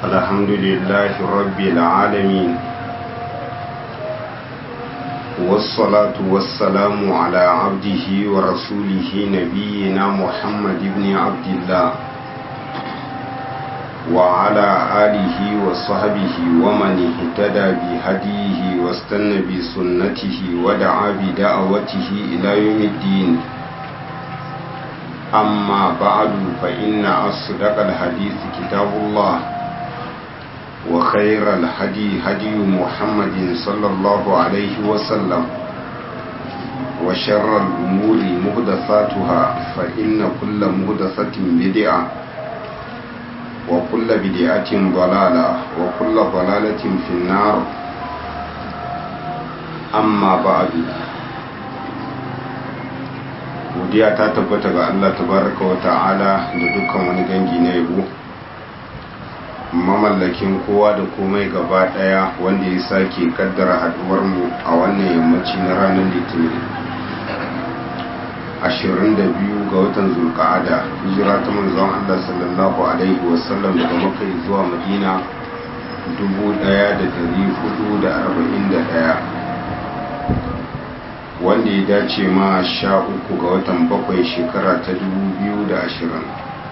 الحمد لله رب العالمين، والصلاة والسلام على عبده ورسوله نبينا محمد بن عبد الله وعلى آله وصحبه ومن اهتدى بهديه واستنى بسنته ودعا بدعوته إلى يوم الدين. أما بعد فإن أصدق الحديث كتاب الله، وخير الهدي هدي محمد صلى الله عليه وسلم، وشر الأمور محدثاتها فإن كل محدثة بدعة، وكل بدعة ضلالة وكل ضلالة في النار. أما بعد، godiya ta tabbata ga Allah tabaraka wa ta'ala da dukkan wani dangi na yabo, mamallakin kowa da komai gaba daya, wanda ya sake kaddara haduwar mu a wannan yammaci na ranar litinin 22 ga watan zulqa'ada, hijira ta manzon Allah sallallahu alaihi wasallam daga Makka zuwa Madina 1441, wanda ya dace ma 13 ga watan 7 shekara ta 2020.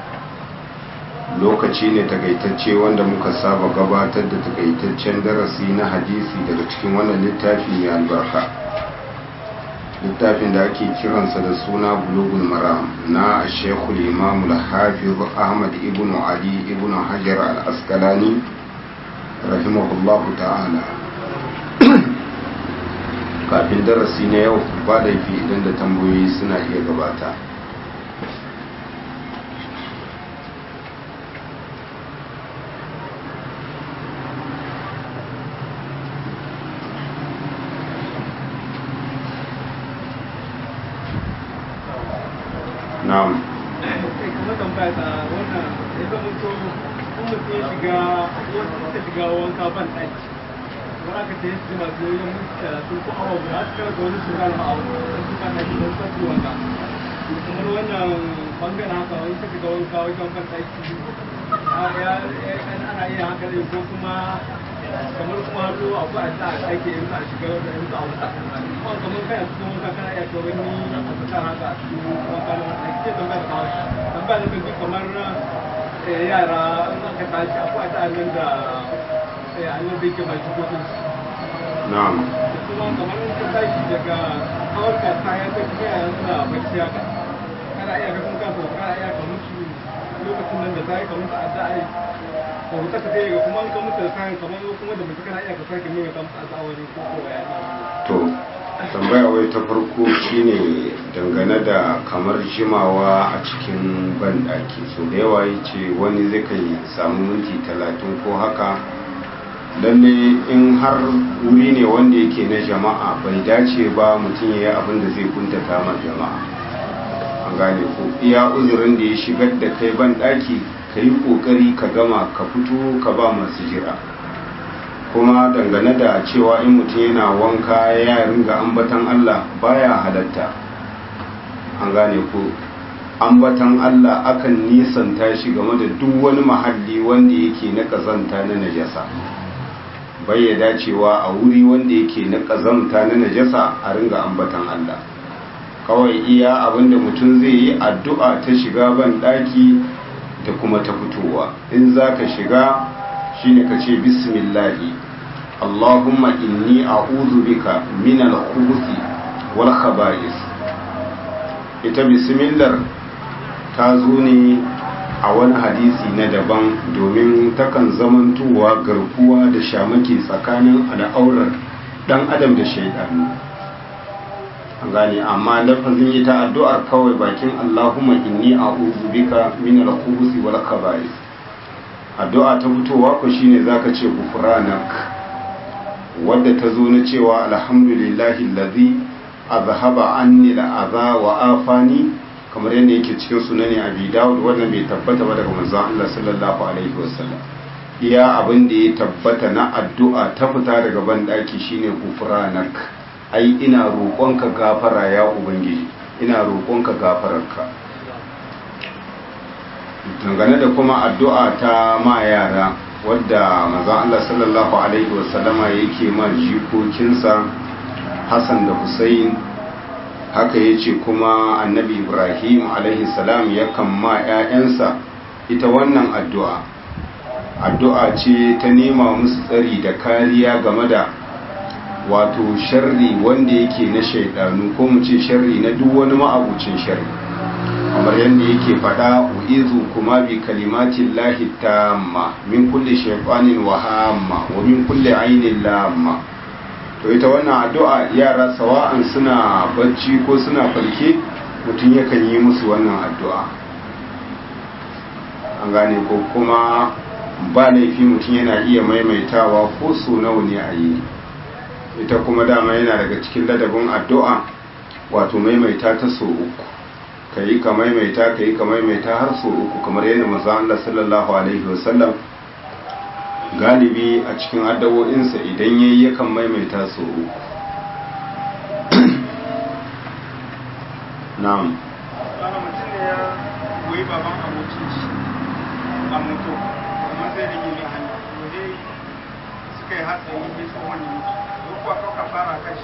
lokaci ne takaitacce wanda muka saba gabatar da takaitaccen darasi na hadisi daga cikin wannan littafi mai albarka, littafin da ake kiransa da suna bulugul maram na shekul imam al-hafiz ahmad ibn ali ibn hajar al-asqalani rahimahullahu ta'ala. kafin darasi na yau ba da fi idan da tambayoyi suna iya gabata. na'am, kuma tambaya ta wannan ya zama to kuma ya shiga wanka ban ɗaki wani aka ce su masu yoyin mutu 30 ko awa guda su kara da wani su gana a wani su kan ɗaki don sassu wanka. kamar wannan bangaren haka wani ta shiga wanka wajen ban ɗaki ana iya haka ne, ko kuma kamar kuma hannu abu a ta ake yin a shiga da yanzu a wata kuma kamar kai a cikin wanka kana iya kawai ni a fitar haka a cikin wanka na wata ake tambayar kawai tambayar da kan kamar yara in aka tashi akwai a ta nan da annan da yake mai cikin na'am, kuma kamar in ka tashi daga kawar ka kayan ta kuma yaran suna bacci haka kana iya ka kuma kasa kana iya ka mutu lokacin nan da ta yi ka mutu a ta yi ko ta ka ga kuma ka mutu da kayan kamar kuma da mutu kana iya ka sake nuna ka mutu a tsawari ko ya to tambaya wai ta farko shine dangane da kamar jimawa a cikin banɗaki. so da yawa yace wani zai kai samu minti 30 ko haka. lalle in har wuri ne wanda yake na jama'a bai dace ba mutum ya yi abin da zai kuntata ma jama'a, an gane ko iya uzurin da ya shigar da kai banɗaki ka yi ƙoƙari ka gama ka fito ka ba masu jira. kuma dangane da cewa in mutum yana wanka ya ringa ambatan Allah baya halatta, an gane ko ambatan Allah akan nisanta shi game da duk wani mahalli wanda yake na kazanta na najasa. bai ya dacewa a wuri wanda yake na kazanta na najasa a ringa ambatan Allah. kawai iya abinda mutum zai yi addu'a ta shiga ban daki da kuma ta fitowa. in zaka shiga shine ka ce bismillahi Allahumma inni a'udhu bika min al-khubuthi wal khaba'is. ita bismillah ta zo ne a wani hadisi na daban domin takan zamantowa garkuwa da shamaki tsakanin al'aurar dan adam da shaidanu, an gane. amma lafazin ita addu'ar kawai bakin Allahumma inni a'udhu bika min al-khubuthi wal khaba'is. addu'a ta fitowa ko shine zaka ce gufranak, wadda ta zo na cewa alhamdulillahi allazi azhaba anni al-adha wa afani, kamar yadda yake cikin sunani Abi Dawud. wannan bai tabbata ba daga manzon Allah sallallahu alaihi wasallam. iya abin da ya tabbata na addu'a ta fita daga bandaki shine gufranak, ai ina roƙonka gafara ya ubangiji, ina roƙonka gafararka. dangane da kuma addu'a ta ma yara wadda manzon Allah sallallahu alaihi wasallama yake ma jikokinsa Hassan da Hussein, haka yace kuma annabi Ibrahim alaihi salam yakan ma 'ya'yansa ita wannan addu'a ce ta nema musu tsari da kariya game da wato sharri wanda yake na shaidanu, ko mu ce sharri na duk wani ma'abucin sharri, kamar yadda yake faɗa uizu kuma bi kalimatin lahi tamma min kulli shaytanin wa hamma wa min kulli ainin lamma. To ita wannan addu'a yara sawa'an suna bacci ko suna farke mutum yakan yi musu wannan addu'a, an gane ko kuma ba laifi mutum yana iya maimaitawa ko so nawa ne a yi. Ita kuma dama yana daga cikin ladabin addu'a wato maimaita ta so uku, ka yi ka maimaita har so uku, kamar yadda manzon Allah sallallahu alaihi wasallam galibi a cikin addu'o'insa idan yayi yakan maimaita so uku. Na'am. Wani mutum ne ya goyi baban abokin shi a moto, amma zai rage mai hanya, waje suka yi hatsari mai tsohon yi mutu, kuwa kauka fara kashi.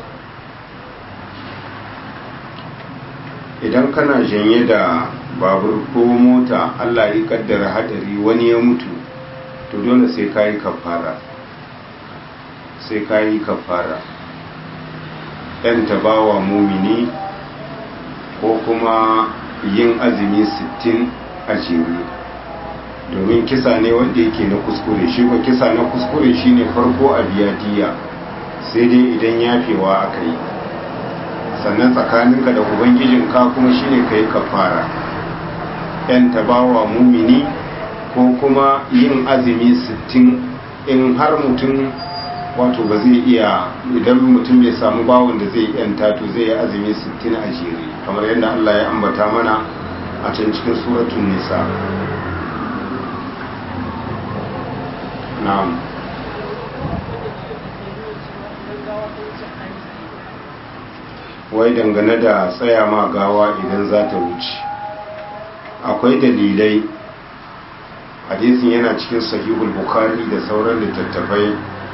Idan kana janye da babur ko mota Allah ya kaddara hadari wani ya mutu, to dole sai kayi kafara. Ɗan tabawa mumini ko kuma yin azumi 60 a jere, domin kisa ne wanda yake na kuskure. Shi ko kisa na kuskure shine farko a biya diya, sai dai idan yafewa aka yi, sannan tsakaninka da ubangijinka kuma shine kai kafara. Yan tabawa mumini ko kuma yin azumi 60 in har mutum wato ba zai iya, idan mutum bai samu bawon da zai yanta to zai yi azumi 60 a jere, kamar yadda Allah ya ambata mana a can cikin suratul nisa. na'am. Wai dangane da tsaya ma gawa idan za ta wuce, akwai dalilai. Hadisin yana cikin sahihul bukhari da sauran littattafai,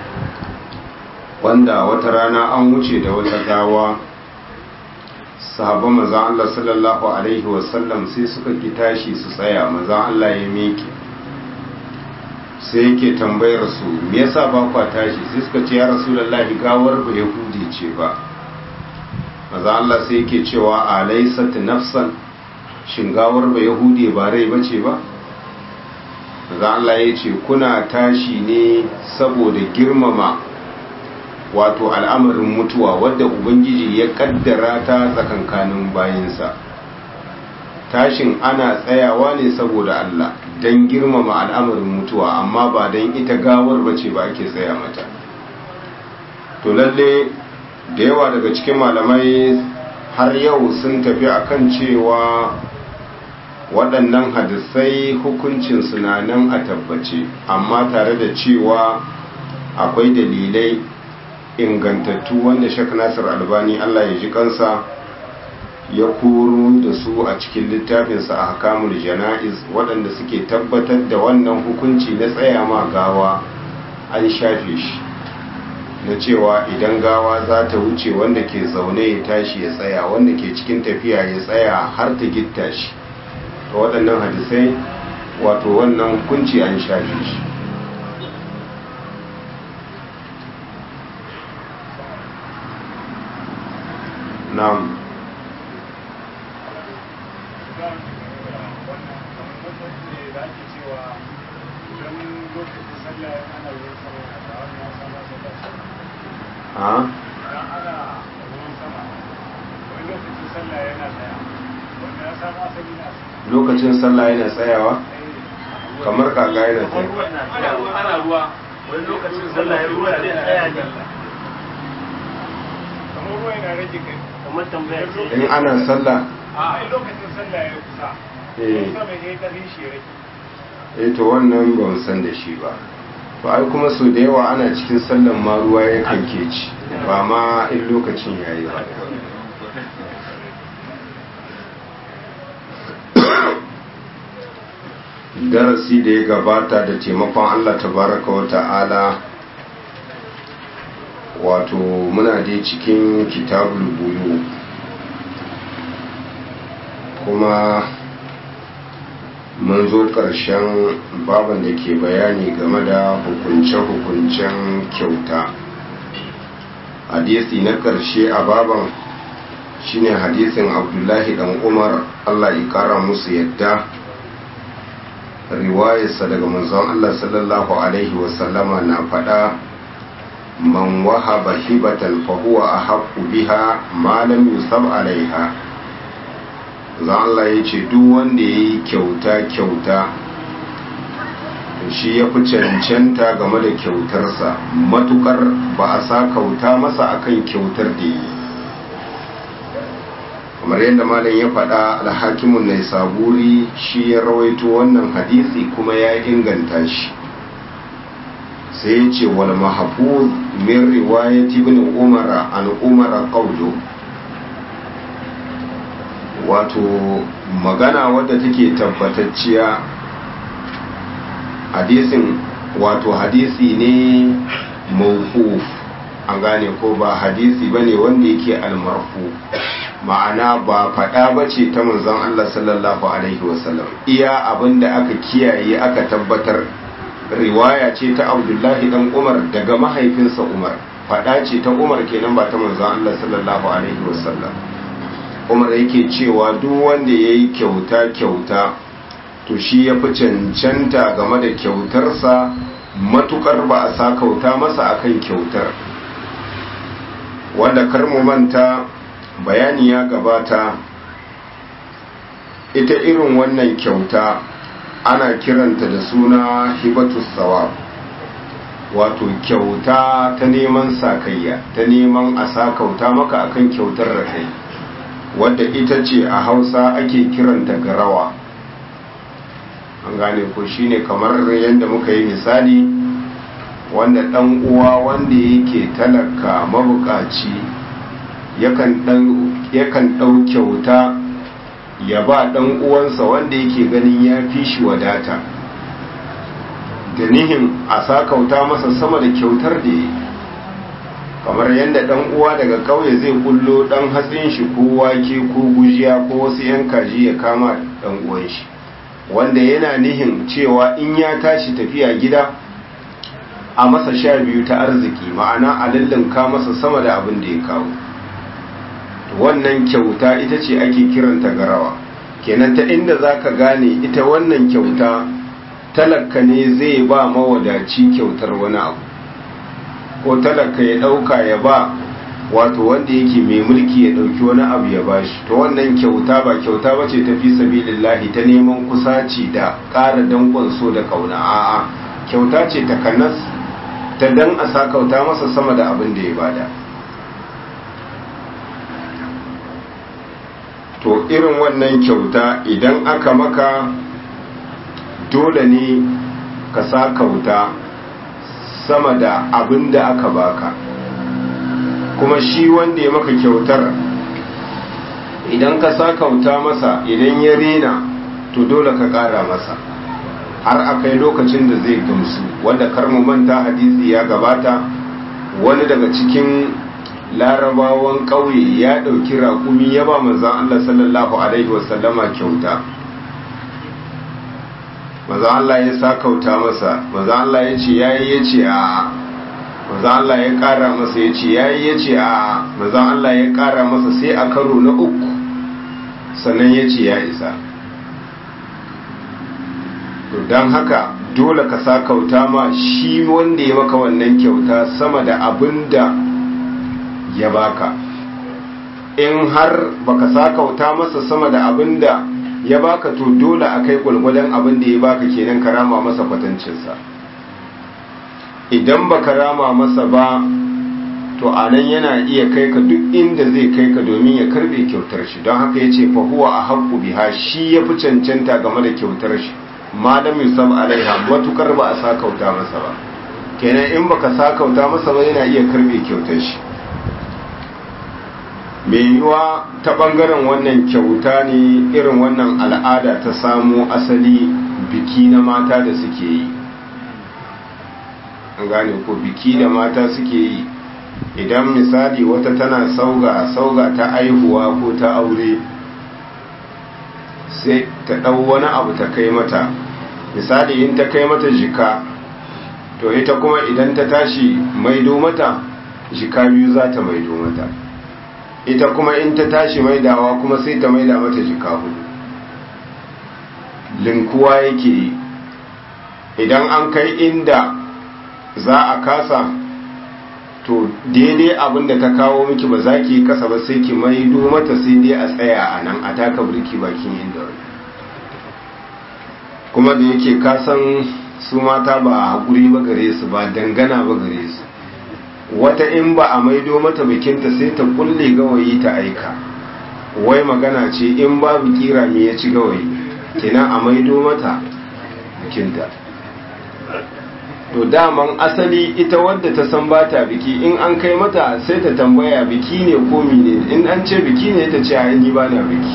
wanda wata rana an wuce da wata gawa, sahabban manzon Allah sallallahu alaihi wasallam sai suka ki tashi su tsaya, manzon Allah ya miƙe sai yake tambayar su me yasa ba kwa tashi, sai suka ce ya rasulullahi gawar ba yahudi ce ba. manzon Allah sai yake cewa alaysat nafsan, shin gawar ba yahudi ba rai bace ba? manzon Allah ya ce kuna tashi ne saboda girmama wato al'amarin mutuwa wadda ubangiji ya kaddara ta tsakankanin bayinsa. Tashin ana tsayawa ne saboda Allah don girmama al'amarin mutuwa, amma ba don ita gawar bace ba ake tsaya mata. To lalle da yawa daga cikin malamai har yau sun tafi akan cewa waɗannan hadisai hukuncin suna nan a tabbace, amma tare da cewa akwai dalilai ingantattu wanda Sheikh Nasir Albani Allah ya ji kansa ya koro da su a cikin littafinsa a Ahkamul Jana'iz, waɗanda suke tabbatar da wannan hukunci na tsaya ma gawa an shafe shi, na cewa idan gawa za ta wuce wanda ke zaune ya tashi ya tsaya, wanda ke cikin tafiya ya tsaya har ta gitta shi. To waɗannan hadisai wato wannan hukunci an shafe shi. Na'am. Lokacin sallah yana tsayawa kamar kaka yana tsayawa. Ana ruwa wani lokacin sallah ya ruwa zai tsaya ne, kamar ruwa yana rage kai. In ana sallah a lokacin sallah ya kusa sama ya ƙarfin shi rake. To wannan ba mu san da shi ba. To ai kuma so da yawa ana cikin sallan ma ruwa ya kanke ci, ba ma in lokacin yayi ba. darasi da ya gabata da taimakon Allah tabaraka wa ta'ala wato muna dai cikin kitabul buyu kuma mun zo ƙarshen baban da ke bayani game da hukunce-hukuncen kyauta. Hadisi na ƙarshe a baban shine hadisin Abdullahi dan Umar, Allah ya ƙara musu yadda, riwayarsa daga manzon Allah sallallahu alaihi wasallama na faɗa, man wahaba hibatan fa huwa ahaqqu biha ma lam yusab alaiha. Zan Allah ya ce duk wanda ya yi kyauta shi ya fi cancanta game da kyautarsa matukar ba a sa kauta masa akan kyautar da yi. Kamar yadda malam ya faɗa, alhakimun Naisaburi shi ya rawaito wannan hadisi kuma ya inganta shi. Sai ya ce wal mahfuz min riwayati ibn Umar an Umar qawlu, wato magana wadda take tabbatacciya hadisin, wato hadisi ne mawquf, an gane ko ba hadisi bane wanda yake almarfu, ma'ana ba fada bace ta manzon Allah sallallahu alaihi wasallam. Iya abinda aka kiyaye aka tabbatar riwaya ce ta Abdullahi dan Umar daga mahaifinsa Umar, fada ce ta Umar kenan ba ta manzon Allah sallallahu alaihi wasallam. Umar yake cewa duk wanda ya yi kyauta to shi ya fi cancanta game da kyautarsa matukar ba a sa kauta masa akan kyautar. Wanda kar mu manta bayani ya gabata, ita irin wannan kyauta ana kiranta da suna hibatus sawab, wato kyauta ta neman sakayya, ta neman a sa kauta maka akan kyautar da kai, wadda ita ce a Hausa ake kiranta garawa. An gane ko shine kamar yadda muka yi misali, wanda dan uwa wanda yake talaka mabukaci yakan dau kyauta ya ba dan uwansa wanda yake ganin ya fi shi wadata, da nihin a sakauta masa sama da kyautar da yake. Kamar yadda dan uwa daga kauye zai kullo dan hatsin shi ko wake ko gujiya ko wasu yan kaji ya kama dan uwan shi, wanda yana nihin cewa in ya tashi tafiya gida a masa 12 ta arziki, ma'ana a lallinka masa sama da abin da ya kawo. Wannan kyauta ita ce ake kiranta garawa. Kenan ta inda zaka gane ita wannan kyauta talaka ne zai ba mawadaci kyautar wani abu, ko talaka ya dauka ya ba wato wanda yake mai mulki ya dauki wani abu ya bashi. To wannan kyauta ba kyauta bace ta fi sabilillahi ta neman kusaci da ƙara dankon so da kauna, a'a kyauta ce ta kanas ta dan a sakauta masa sama da abin da ya bada. To irin wannan kyauta idan aka maka dole ne ka sakauta sama da abin da aka baka, kuma shi wanda ya maka kyautar idan ka sakauta masa, idan ya rena to dole ka ƙara masa har akai lokacin da zai gamsu. Wanda karmu manta hadisi ya gabata, wani daga cikin larabawan ƙauye ya ɗauki raƙumi ya ba manzon Allah sallallahu alaihi wasallama kyauta. Manzon Allah ya sakauta masa, manzon Allah ya ce yayi, ya ce a. Manzon Allah ya ƙara masa, ya ce yayi, ya ce a. Manzon Allah ya ƙara masa sai a karo na 3 sannan ya ce ya isa. To don haka dole ka sakauta ma shi wanda ya maka wannan kyauta sama da abin da ya baka. In har baka sakauta masa sama da abin da ya baka, to dole akai gwalgwadon abin da ya baka kenan ka rama masa kwatancinsa. Idan baka rama masa ba, to anan yana iya kai ka duk inda zai kai ka domin ya karbe kyautar shi. Don haka yace fa huwa ahaqqu biha, shi yafi cancanta game da kyautar shi, malam yusab alaiha, matukar ba a sakauta masa ba. Kenan in baka sakauta masa ba yana iya karbe kyautar shi. Mai yiwa ta bangaren wannan kyauta ne irin wannan al'ada ta samo asali biki na mata da suke yi, an gane ko biki da mata suke yi. Idan misali wata tana sauga ta aihuwa ko ta aure, sai ta ɗau wani abu ta kai mata, misali in ta kai mata jika, to ita kuma idan ta tashi maido mata jika 2 za ta maido mata, ita kuma in ta tashi maidawa kuma sai ta maida mata jika 4. linkuwa yake yi. Idan an kai inda za a kasa, to daidai abin da ta kawo miki ba za ki kasa ba, sai ki maido mata, sai dai a tsaya a nan a taka birki bakin inda wani. Kuma da yake kasan su mata ba haƙuri ba gare su, ba dangana ba gare su, wata in ba a maido mata bikinta sai ta kulle gawayi ta aika, wai magana ce in babu kira me ya ci gawayi, kenan a maido mata bikinta. To daman asali ita wadda ta san ba ta biki, in an kai mata sai ta tambaya biki ne ko mine, in an ce biki ne ta ce ai ni ba na biki,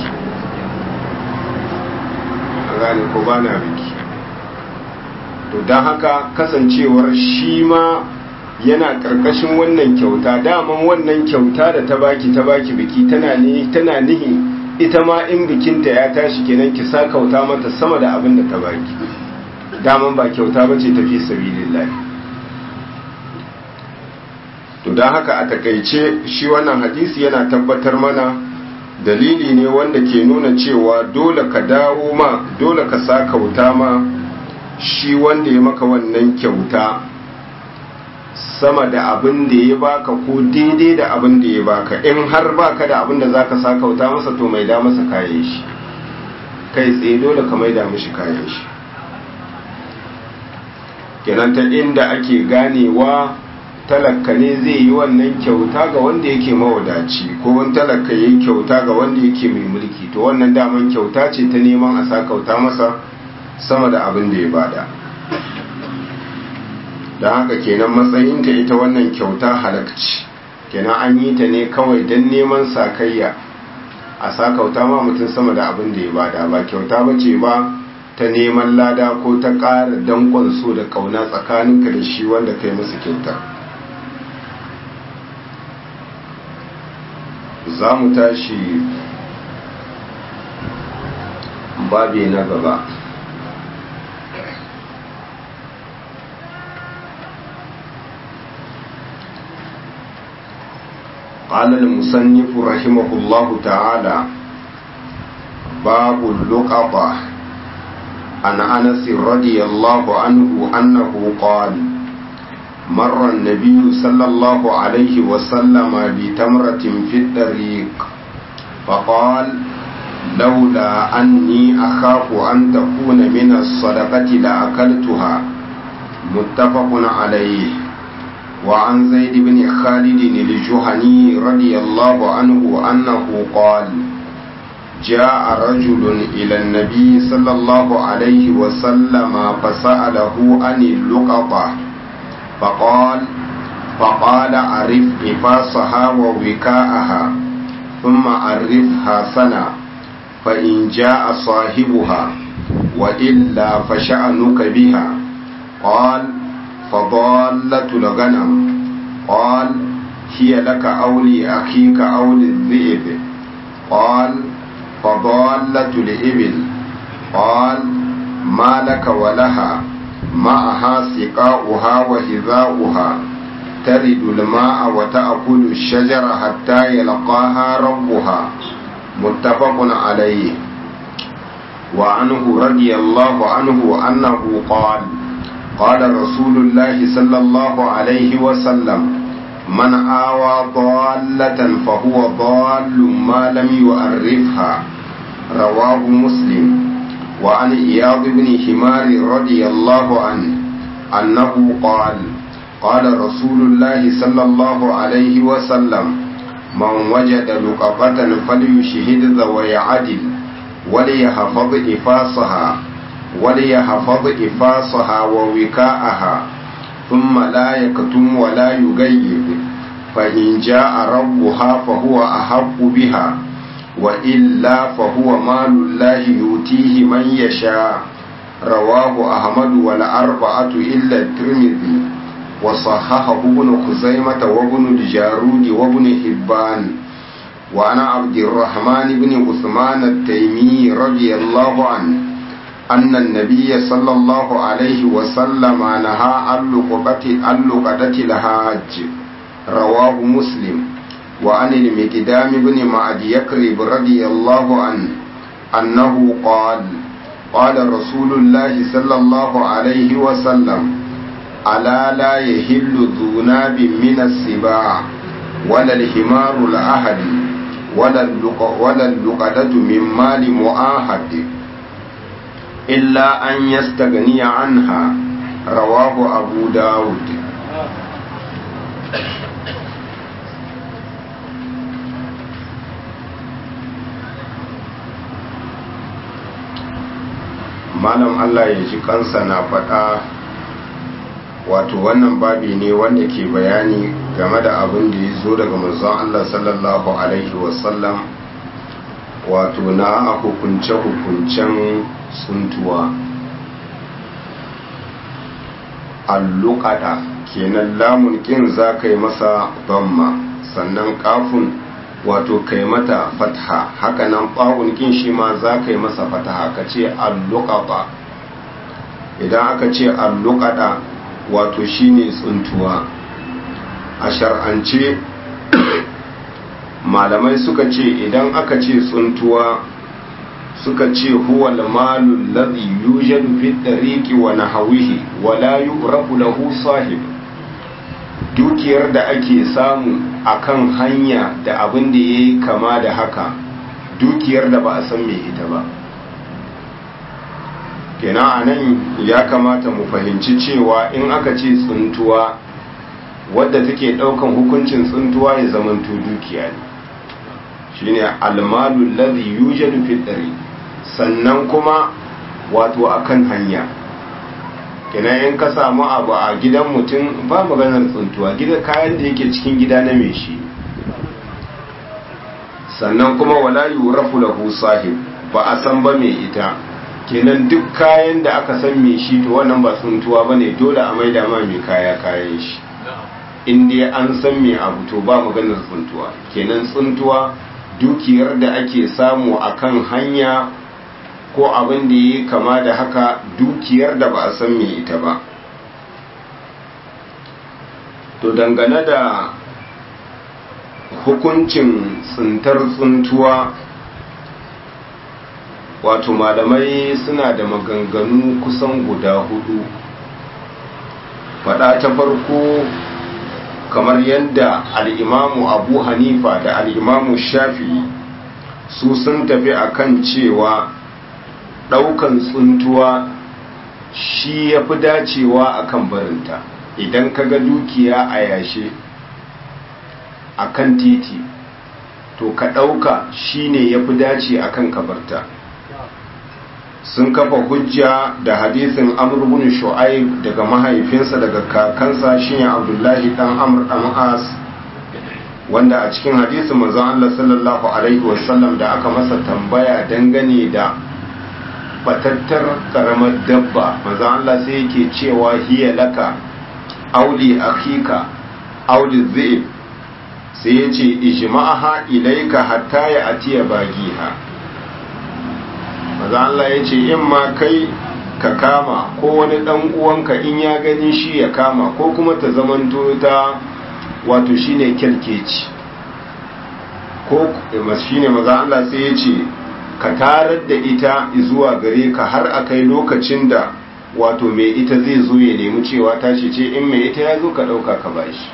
a gane ko ba na biki. To don haka kasancewar shi ma yana karkashin wannan kyauta, daman wannan kyauta da ta baki biki tana nihin ita ma in bikinta ya tashi kenan ki sa kauta mata sama da abin da ta baki, daman ba kyauta bace tafi sabilillah. To don haka a takaice shi wannan hadisi yana tabbatar mana dalili ne wanda ke nuna cewa dole ka dawo ma, dole ka sa kauta ma shi wanda ya maka wannan kyauta sama da abin da ya baka ko daidai da abin da ya baka. In har baka da abin da zaka sa kauta masa, to mai da masa kayan shi kai tsaye, dole ka mai da mishi kayan shi. kenan ta inda ake ganewa talaka ne zai yi wannan kyauta ga wanda yake mawadaci, ko wani talaka yayi kyauta ga wanda yake mai mulki, to wannan daman kyauta ce ta neman a sa kauta masa sama da abin da ya bada. don haka kenan matsayinta ita wannan kyauta halakci, kenan an yi ta ne kawai don neman sakayya, a sa kauta ma mutum sama da abin da ya bada, ba kyauta bace ba ta neman lada ko ta ƙara dankon so da ƙauna tsakaninka da shi wanda kai masa kyauta. za mu tashi babi na gaba. قال المصنف رحمه الله تعالى: باب اللقطة. عن أنس رضي الله عنه أنه قال: مر النبي صلى الله عليه وسلم بتمرة في الطريق فقال: لولا أني أخاف أن تكون من الصدقة لأكلتها. متفق عليه. وعن زيد بن خالد الجهني رضي الله عنه أنه قال: جاء رجل إلى النبي صلى الله عليه وسلم فسأله عن اللقطة فقال: عرف إفاصها ووكاءها ثم عرفها سنة، فإن جاء صاحبها وإلا فشأنك بها. قال: فضالة الغنم. قال: هي لك أو لأخيك أو للذئب. قال: فضالة الإبل. قال: ما لك ولها؟ معها سقاؤها وحذاؤها، ترد الماء وتأكل الشجر حتى يلقاها ربها. متفق عليه. وعنه رضي الله عنه أنه قال: قال رسول الله صلى الله عليه وسلم: من آوى ضالة فهو ضال ما لم يعرفها. رواه مسلم. وعن إياض بن حمار رضي الله عنه أنه قال: قال رسول الله صلى الله عليه وسلم: من وجد لقطة فليشهد ذوي عدل وليحفظ إفاصها ووكاءها، ثم لا يكتم ولا يغيب، فإن جاء ربها فهو أحق بها، وإلا فهو مال الله يؤتيه من يشاء، رواه أحمد والأربعة إلا الترمذي وصححه ابن خزيمة وابن الجارود وابن حبان. وعن عبد الرحمن بن عثمان التيمي رضي الله عنه أن النبي صلى الله عليه وسلم نهى عن لقطة الحاج. رواه مسلم. وعن المقدام بن معد يكرب رضي الله عنه أنه قال رسول الله صلى الله عليه وسلم ألا لا يحل ذو ناب من السباع ولا الحمار الأهل ولا اللقطة من مال مؤاهد إلا أن يستغني عنها. رواه أبو داود. malam Allah ya ji kansa na faɗa, wato wannan babi ne wanda ke bayani game da abin da ya zo daga manzon Allah sallallahu alaihi wasallam, wato na hukunce-hukuncen suntuwa. Alluqada kenan lamun kin za ka yi masa damma, sannan kafun wato kai mata fatha, hakanan ɓawun kin shi ma za ka yi masa fatha ka ce alluqada. idan aka ce alluqada wato shine tsuntuwa. A shar'ance malamai suka ce idan aka ce tsuntuwa suka ce huwa al-malu alladhi yujadu fi at-tariqi wa nahwihi wa la yu'rafu lahu sahib, dukiyar da ake samu akan hanya da abin da yayi kama da haka, dukiyar da ba a san me ita ba. kenan anan ya kamata mu fahimci cewa in aka ce tsuntuwa wadda take daukan hukuncin tsuntuwa ya zamanto dukiya ne, shine al-malu alladhi yujadu fi at-tariq, sannan kuma wato akan hanya. kenan in ka samu abu a gidan mutum ba maganar tsuntuwa, gidan kayan da yake cikin gida na mai shi. sannan kuma wala yurafu lahu sahib, ba a san ba mai ita. kenan duk kayan da aka san mai shi to wannan ba tsuntuwa bane, dole a maida ma mai kaya kayan shi. in dai an san mai abu to ba maganar tsuntuwa. kenan tsuntuwa dukiyar da ake samu akan hanya ko abin da ya kama da haka, dukiyar da ba a san mai ita ba. to dangane da hukuncin tsintar tsuntuwa, wato malamai suna da maganganu kusan guda hudu. Faɗa ta farko, kamar yadda al'imamu Abu Hanifa da al'imamu Shafi'i su sun tafi akan cewa ɗaukan tsuntuwa shi ya fi dacewa akan barinta. Idan ka ga dukiya a yashe a kan titi, to ka ɗauka shi ne ya fi dace akan kabarta. sun kafa hujja da hadisin Amr ibn Shu'aib daga mahaifinsa daga kakansa shine Abdullahi dan Amr dan As, wanda a cikin hadisin manzon Allah sallallahu alaihi wasallam da aka masa tambaya dangane da batattar karamar dabba, manzon Allah sai yake cewa hiya laka auli akhika auli dhib, sai yace ijma'aha ilaika hatta ya atiya bagiha. maza Allah ya ce in ma kai ka kama ko wani dan uwanka in ya gani shi ya kama, ko kuma ta zamanto ta wato shine kyalkeci, ko shine maza Allah sai ya ce ka tarar da ita zuwa gare ka har akai lokacin da wato mai ita zai zo ya nemi cewa tashi ce, in mai ita ya zo ka dauka ka bashi.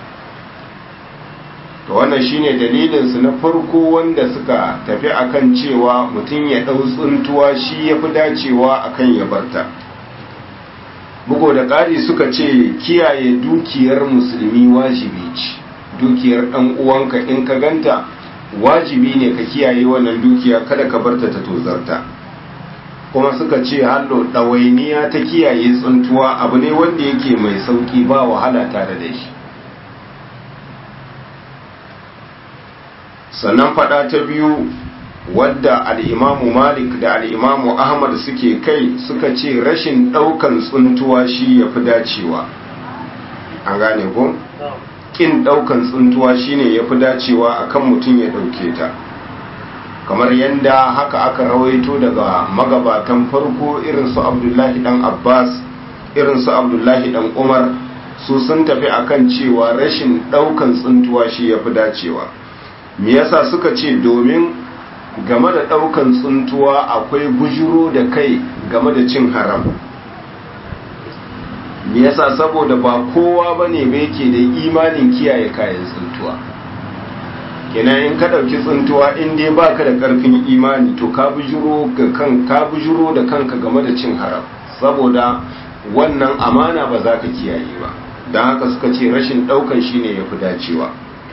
to wannan shine dalilin su na farko wanda suka tafi akan cewa mutum ya dau tsuntuwa shi yafi dacewa akan ya barta. bugo da ƙari suka ce kiyaye dukiyar musulmi wajibi ce, dukiyar dan uwanka in ka ganta wajibi ne ka kiyaye wannan dukiya, kada ka barta ta tozarta. kuma suka ce hallo ɗawainiya ta kiyaye tsuntuwa abu ne wanda yake mai sauki, ba wahala tare da shi. sannan fada ta biyu wadda al'imamu Malik da al'imamu Ahmad suke kai, suka ce rashin ɗaukan tsuntuwa shi ya fi dacewa. An gane ko? Ƙin ɗaukan tsuntuwa shi ne ya fi dacewa akan mutum ya ɗauke ta. Kamar yadda haka aka rawaito daga magabatan farko irin su Abdullahi ɗan Abbas, irin su Abdullahi ɗan Umar, su sun tafi akan cewa rashin ɗaukan tsuntuwa shi ya fi dacewa. Me yasa suka ce domin game da ɗaukan tsuntuwa akwai bujuro da kai game da cin haram. Me yasa? Saboda ba kowa bane ba yake da imanin kiyaye kayan tsuntuwa. Kenan in ka ɗauki tsuntuwa in dai baka da ƙarfin imani to ka bujuro da kanka game da cin haram, saboda wannan amana ba za ka kiyaye ba. Don haka suka ce rashin ɗaukan shine yafi dacewa.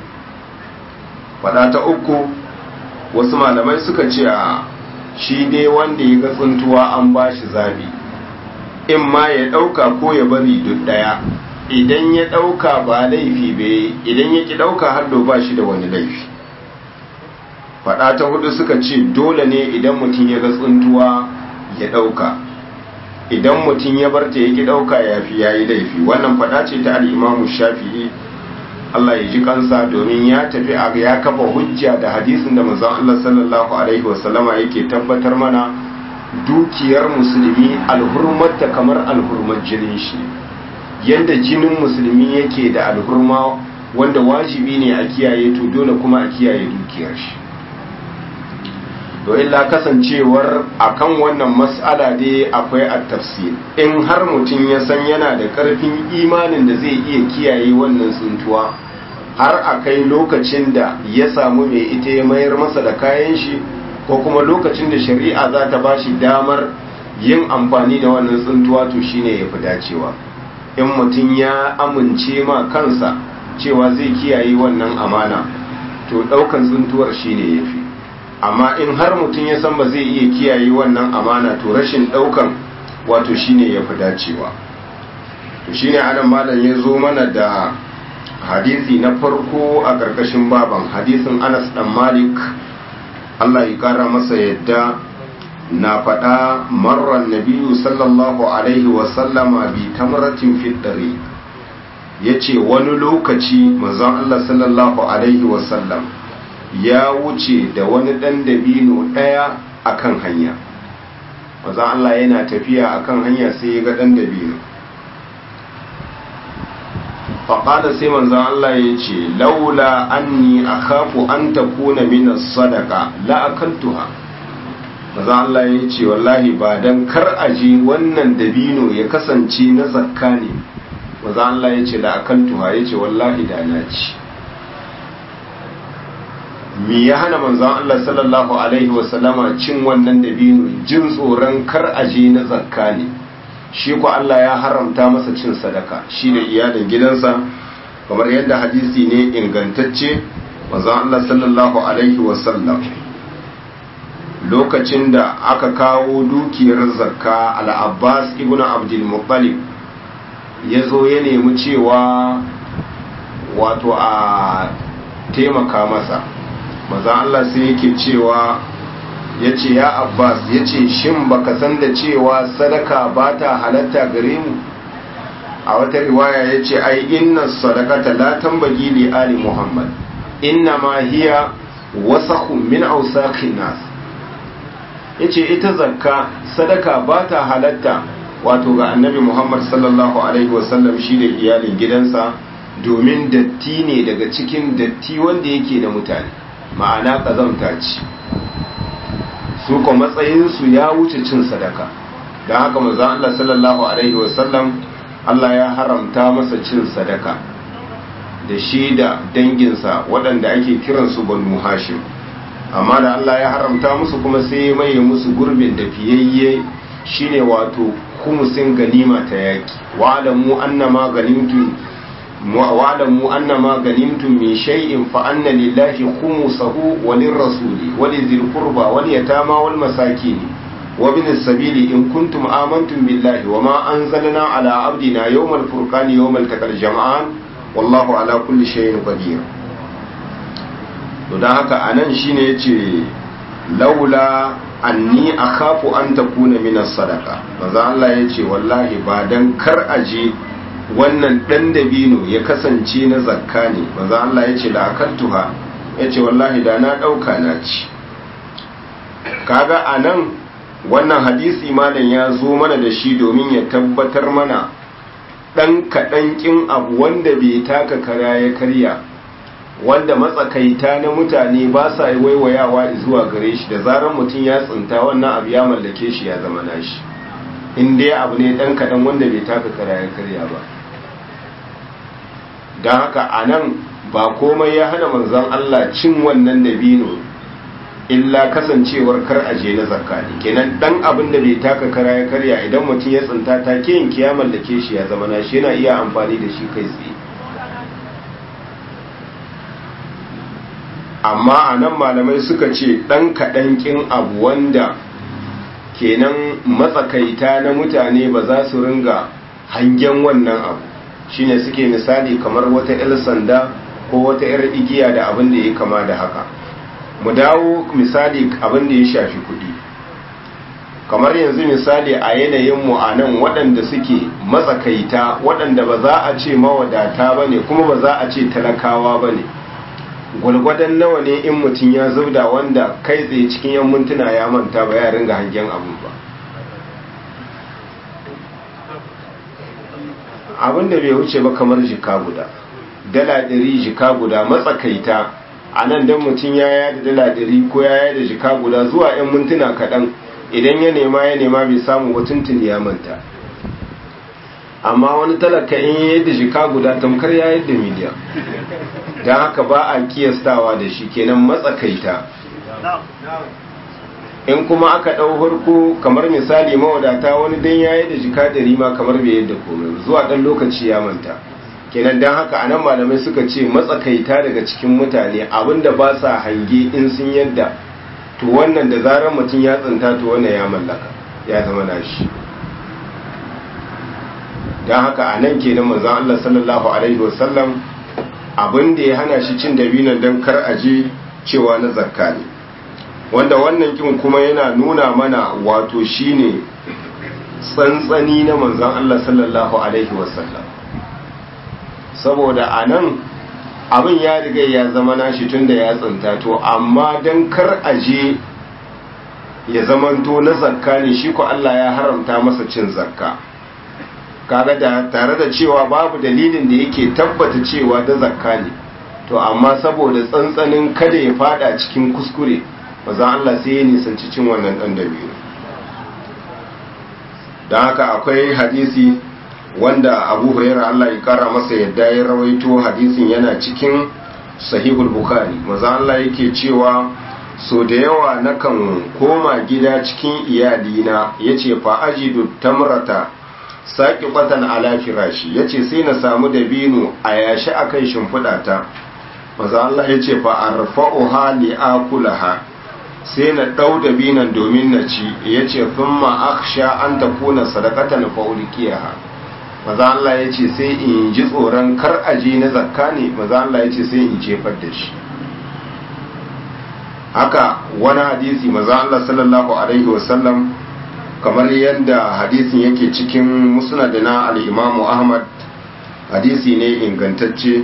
Faɗa ta uku, wasu malamai suka ce a shi dai wanda ya ga tsuntuwa an ba shi zabi, in ma ya ɗauka ko ya bari duk ɗaya. Idan ya ɗauka ba laifi bai, idan ya ki ɗauka har ba shi da wani laifi. Faɗa ta hudu suka ce dole ne idan mutum ya ga tsuntuwa ya ɗauka, idan mutum ya barta ya ki ɗauka ya yi laifi. Wannan faɗa ce ta al'imamu Shafi'i, Allah ya ji kansa, domin ya tafi ya kafa hujja da hadisin da manzon Allah sallallahu alaihi wasallama yake tabbatar mana dukiyar musulmi alhurmarta kamar alhurmar jinin shi, yadda jinin musulmi yake da alhurma wanda wajibi ne a kiyaye, to dole kuma a kiyaye dukiyar shi. To illa kasancewar akan wannan mas'ala dai akwai at-tafsir. In har mutum ya san yana da karfin imanin da zai iya kiyaye wannan tsuntuwa har akai lokacin da ya samu mai ita ya mayar masa da kayan shi, ko kuma lokacin da shari'a za ta bashi damar yin amfani da wannan tsuntuwa, to shine yafi dacewa. In mutum ya amince ma kansa cewa zai kiyaye wannan amana, to daukan tsuntuwar shine yafi. Amma in har mutum ya san ba zai iya kiyaye wannan amana, to rashin daukan wato shine yafi dacewa. To shine anan malam ya zo mana da hadisi na farko a karkashin baban, hadisin Anas dan Malik, Allah ya kara masa yadda, na faɗa marran nabiyyu sallallahu alaihi wa sallama bi tamratin fi dari, yace wani lokaci manzon Allah sallallahu alaihi wa sallam ya wuce da wani ɗan dabino ɗaya akan hanya. Manzon Allah yana tafiya akan hanya sai ya ga ɗan dabino. Faƙada sai manzon Allah ya ce, laula anni akhafu an takuna min as-sadaqa la akaltuha. Manzon Allah ya ce wallahi ba dan kar aji wannan dabino ya kasance na zakka ne. Manzon Allah ya ce la akaltuha, ya ce wallahi da na ci. Me ya hana manzon Allah sallallahu alaihi wasallama cin wannan dabino? Jin tsoron kar aje na zakka ne. Shi ko Allah ya haramta masa cin sadaka shi da iyalin gidansa, kamar yadda hadisi ne ingantacce. Manzon Allah sallallahu alaihi wasallam lokacin da aka kawo dukiyar zakka, al-Abbas ibn Abdul Muttalib ya zo ya nemi cewa wato a taimaka masa. Manzon Allah sai yake cewa, ya ce ya Abbas, ya ce shin baka san da cewa sadaka ba ta halatta gare mu? A wata riwaya ya ce ai inna sadaqata la tambagi li ali Muhammad, inna ma hiya wasakhun min awsakhin nas. Yace ita zakka sadaka ba ta halatta wato ga annabi Muhammad sallallahu alaihi wasallam shi da iyalin gidansa, domin datti ne daga cikin datti wanda yake da mutane, ma'ana kazamta ce. Su ko matsayinsu ya wuce cin sadaka, don haka manzo Allah sallallahu alaihi wasallam Allah ya haramta masa cin sadaka da shi da danginsa waɗanda ake kiransu Banu Hashim. Amma da Allah ya haramta musu kuma sai ya maye musu gurbin da fiyayye shine wato khumusin ganima ta yaki. Wa'lamu annama ganimtum min shay'in fa anna lillahi khumusahu wa lirrasuli wa lidhil qurba wal yatama wal masakin wa bin as-sabili in kuntum amantum billahi wa ma anzalna ala abdina yawmal furqani yawmal taqal jam'an wallahu ala kulli shay'in qadir. To dan haka anan shine yace laula anni akhafu an takuna min as-sadaqa manzo Allah yace wallahi ba dan kar aje wannan dan dabino ya kasance na zakka ne manzo Allah yace da akaltuha yace wallahi da na dauka na ci. Kaga anan wannan hadisi malam ya zo mana da shi domin ya tabbatar mana dan kaɗan abu wanda bai taka kara ya karya, wanda matsakaita na mutane ba sa waiwayawa zuwa gare shi, da zarar mutum ya tsinta wannan abu ya mallake shi ya zama nashi, in dai abu ne dan kaɗan wanda bai taka kara ya karya ba. don haka a nan ba komai ya hana manzon Allah cin wannan dabino illa kasancewar kar aje na zakka ne, kenan dan abin da bai taka kara ya karya idan mutum ya tsinta take yin kiyamar da ke shi ya zama na shi, yana iya amfani da shi kai tsaye. amma a nan malamai suka ce dan kaɗan kin abu wanda kenan matsakaita na mutane ba za su ringa hangen wannan abu, shine suke misali kamar wata 'yar sanda ko wata 'yar igiya da abin da ya kama da haka. Mu dawo misali abin da ya shafi kuɗi, kamar yanzu misali a yanayin mu a nan waɗanda suke matsakaita, waɗanda ba za a ce mawadata ba ne kuma ba za a ce talakawa ba ne, gwalgwadon nawa ne in mutum ya zubda wanda kai tsaye cikin 'yan mintuna ya manta ba ya ringa hangen abin ba. Abin da bai wuce ba kamar jika guda, dala 100 jika guda matsakaita a nan don mutum ya yada dala 100 ko ya yada jika guda zuwa 'yan mintuna kaɗan, idan ya nema bai samu ba tuntun ya manta. Amma wani talaka in ya yada jika guda tamkar ya yadda miliyan, don haka ba a kiyastawa da shi, kenan matsakaita. In kuma aka ɗau harko kamar misali mawadata, wani dan ya yada jika 100 ma kamar bai yadda komai zuwa ɗan lokaci ya manta. Kenan don haka anan malamai suka ce matsakaita daga cikin mutane abinda ba sa hange in sun yadda, to wannan da zarar mutum ya tsinta to wannan ya mallaka ya zama nashi. don haka anan kenan manzon Allah sallallahu alaihi wasallam abinda ya hana shi cin dabinan don kar aje cewa na zakka ne, wanda wannan kin kuma yana nuna mana wato shine tsantsani na manzon Allah sallallahu alaihi wasallam, saboda a nan abin ya riga ya zama nashi tun da ya tsinta, to amma don kar aje ya zamanto na zakka ne, shi ko Allah ya haramta masa cin zakka. Kaga da tare da cewa babu dalilin da yake tabbata cewa da zakka ne, to amma saboda tsantsanin kada ya fada cikin kuskure maza Allah sai ya nisanci cin wannan dan dabino. don haka akwai hadisi wanda Abu Hurairah Allah ya kara masa yadda ya rawaito, hadisin yana cikin Sahihul Bukhari. Maza Allah yake cewa so da yawa nakan koma gida cikin iyalina, yace fa ajidu tamrata saqiqatan ala firashi, yace sai na samu dabino a yashi akan shimfidata. Maza Allah yace fa arfa'uha li akulaha, sai na dau dabinan domin na ci, yace thumma akhsha an takuna sadaqatan fa ulqiyaha. Maza Allah ya ce sai in ji tsoron kar aje na zakka ne, maza Allah ya ce sai in jefar da shi. Haka wani hadisi maza Allah sallallahu alaihi wasallam kamar yadda hadisin yake cikin musnad na al-Imam Ahmad, hadisi ne ingantacce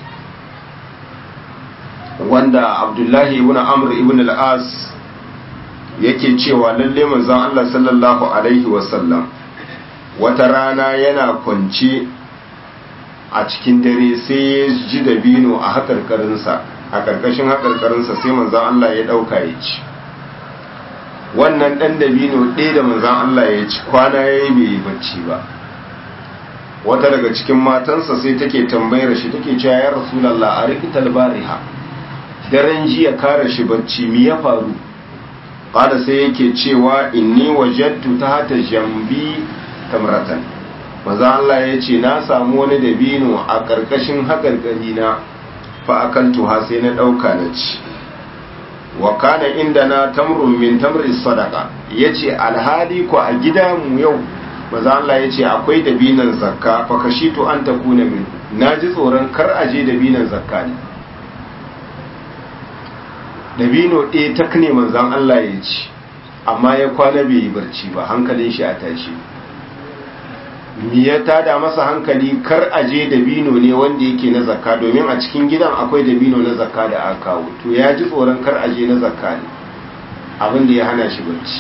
wanda Abdullahi ibn Amr ibn al-As yake cewa lalle manzon Allah sallallahu alaihi wasallam wata rana yana kwance a cikin dare sai ya ji dabino a hakarkarinsa, a karkashin hakarkarinsa sai manzon Allah ya dauka ya ci. Wannan dan dabino ɗaya da manzon Allah ya ci kwana yayi bai bacci ba. Wata daga cikin matansa sai take tambayar shi, take cewa ya Rasulullah arikital bariha, daren jiya kare shi bacci mi ya faru? Kada sai yake cewa inni wajadtu tahta jambi tamratan, maza Allah ya ce na samu wani dabino a ƙarƙashin haƙarƙari na, fa akaltu ha sai na ɗauka na ci. Wa kana inda na tamrun min tamri sadaka, ya ce alhali ko a gida mu yau, maza Allah ya ce akwai dabinan zakka, fa kashitu an takuna min, na ji tsoron kar aje dabinan zakka ne. dabino ɗaya ta ne manzan Allah ya ci amma ya kwana bai yi barci ba, hankalin shi a tashi. Mi ya tada masa hankali, kar a je dabino ne wanda yake na zakka, domin a cikin gidan akwai dabino na zakka da aka kawo, to ya ji tsoron kar a je na zakka ne, abin da ya hana shi barci.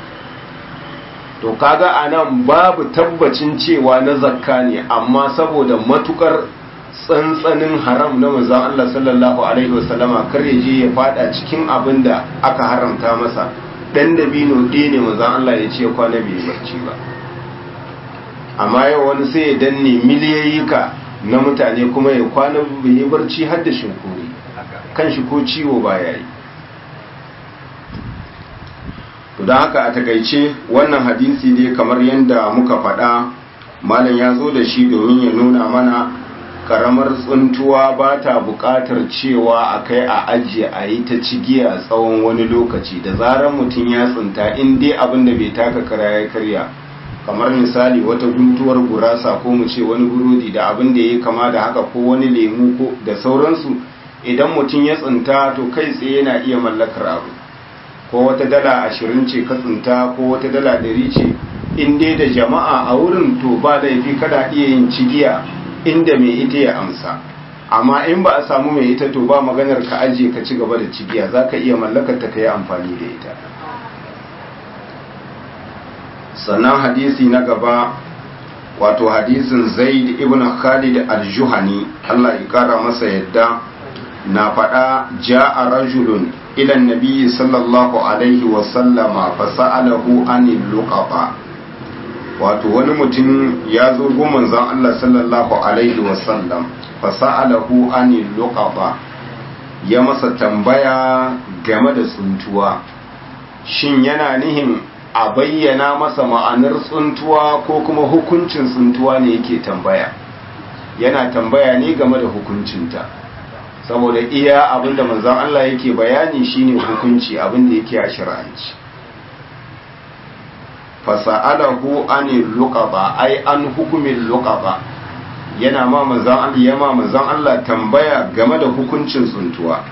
To kaga anan babu tabbacin cewa na zakka ne, amma saboda matukar tsantsanin haram na manzon Allah sallallahu alaihi wasallama, kar ya je ya fada cikin abin da aka haramta masa, dan dabino ɗaya ne manzon Allah ya ce kwana bai barci ba. Amma yau wani sai ya danne miliyayyika na mutane kuma ya kwana bai yi barci har da shinkuri, kan shi ko ciwo ba ya yi. To don haka a takaice wannan hadisi dai kamar yadda muka faɗa, malam ya zo da shi domin ya nuna mana karamar tsuntuwa ba ta buƙatar cewa a kai a ajiye a yi ta cigiya tsawon wani lokaci. Da zarar mutum ya tsinta, in dai abin da bai taka kara ya karya, kamar misali wata guntuwar gurasa ko mu ce wani burodi da abin da ya kama da haka, ko wani lemu ko da sauransu, idan mutum ya tsinta to kai tsaye yana iya mallakar abu. Ko wata dala 20 ce ka tsinta, ko wata dala 100 ce, in dai da jama'a a wurin to ba laifi kada iya yin cigiya inda mai ita ya amsa. Amma in ba a samu mai ita to ba maganar ka ajiye ka ci gaba da cigiya, za ka iya mallakar ta ka yi amfani da ita. Sannan hadisi na gaba, wato hadisin Zaid ibn Khalid al-Juhani, Allah ya kara masa yadda, na faɗa, ja'a rajulun ila nabi sallallahu alaihi wa sallama fa sa'alahu anil luqaba. Wato wani mutum ya zo gun manzon Allah sallallahu alaihi wa sallam, fa sa'alahu anil luqaba, ya masa tambaya game da tsuntuwa. Shin yana nihin a bayyana masa ma'anar tsuntuwa ko kuma hukuncin tsuntuwa ne yake tambaya? Yana tambaya ne game da hukuncinta, saboda iya abinda manzon Allah yake bayani shine hukunci, abinda yake a shari'anci. Fasa'alahu anil luqaba, ai an hukumin luqaba, yana ma manzon Allah tambaya game da hukuncin tsuntuwa.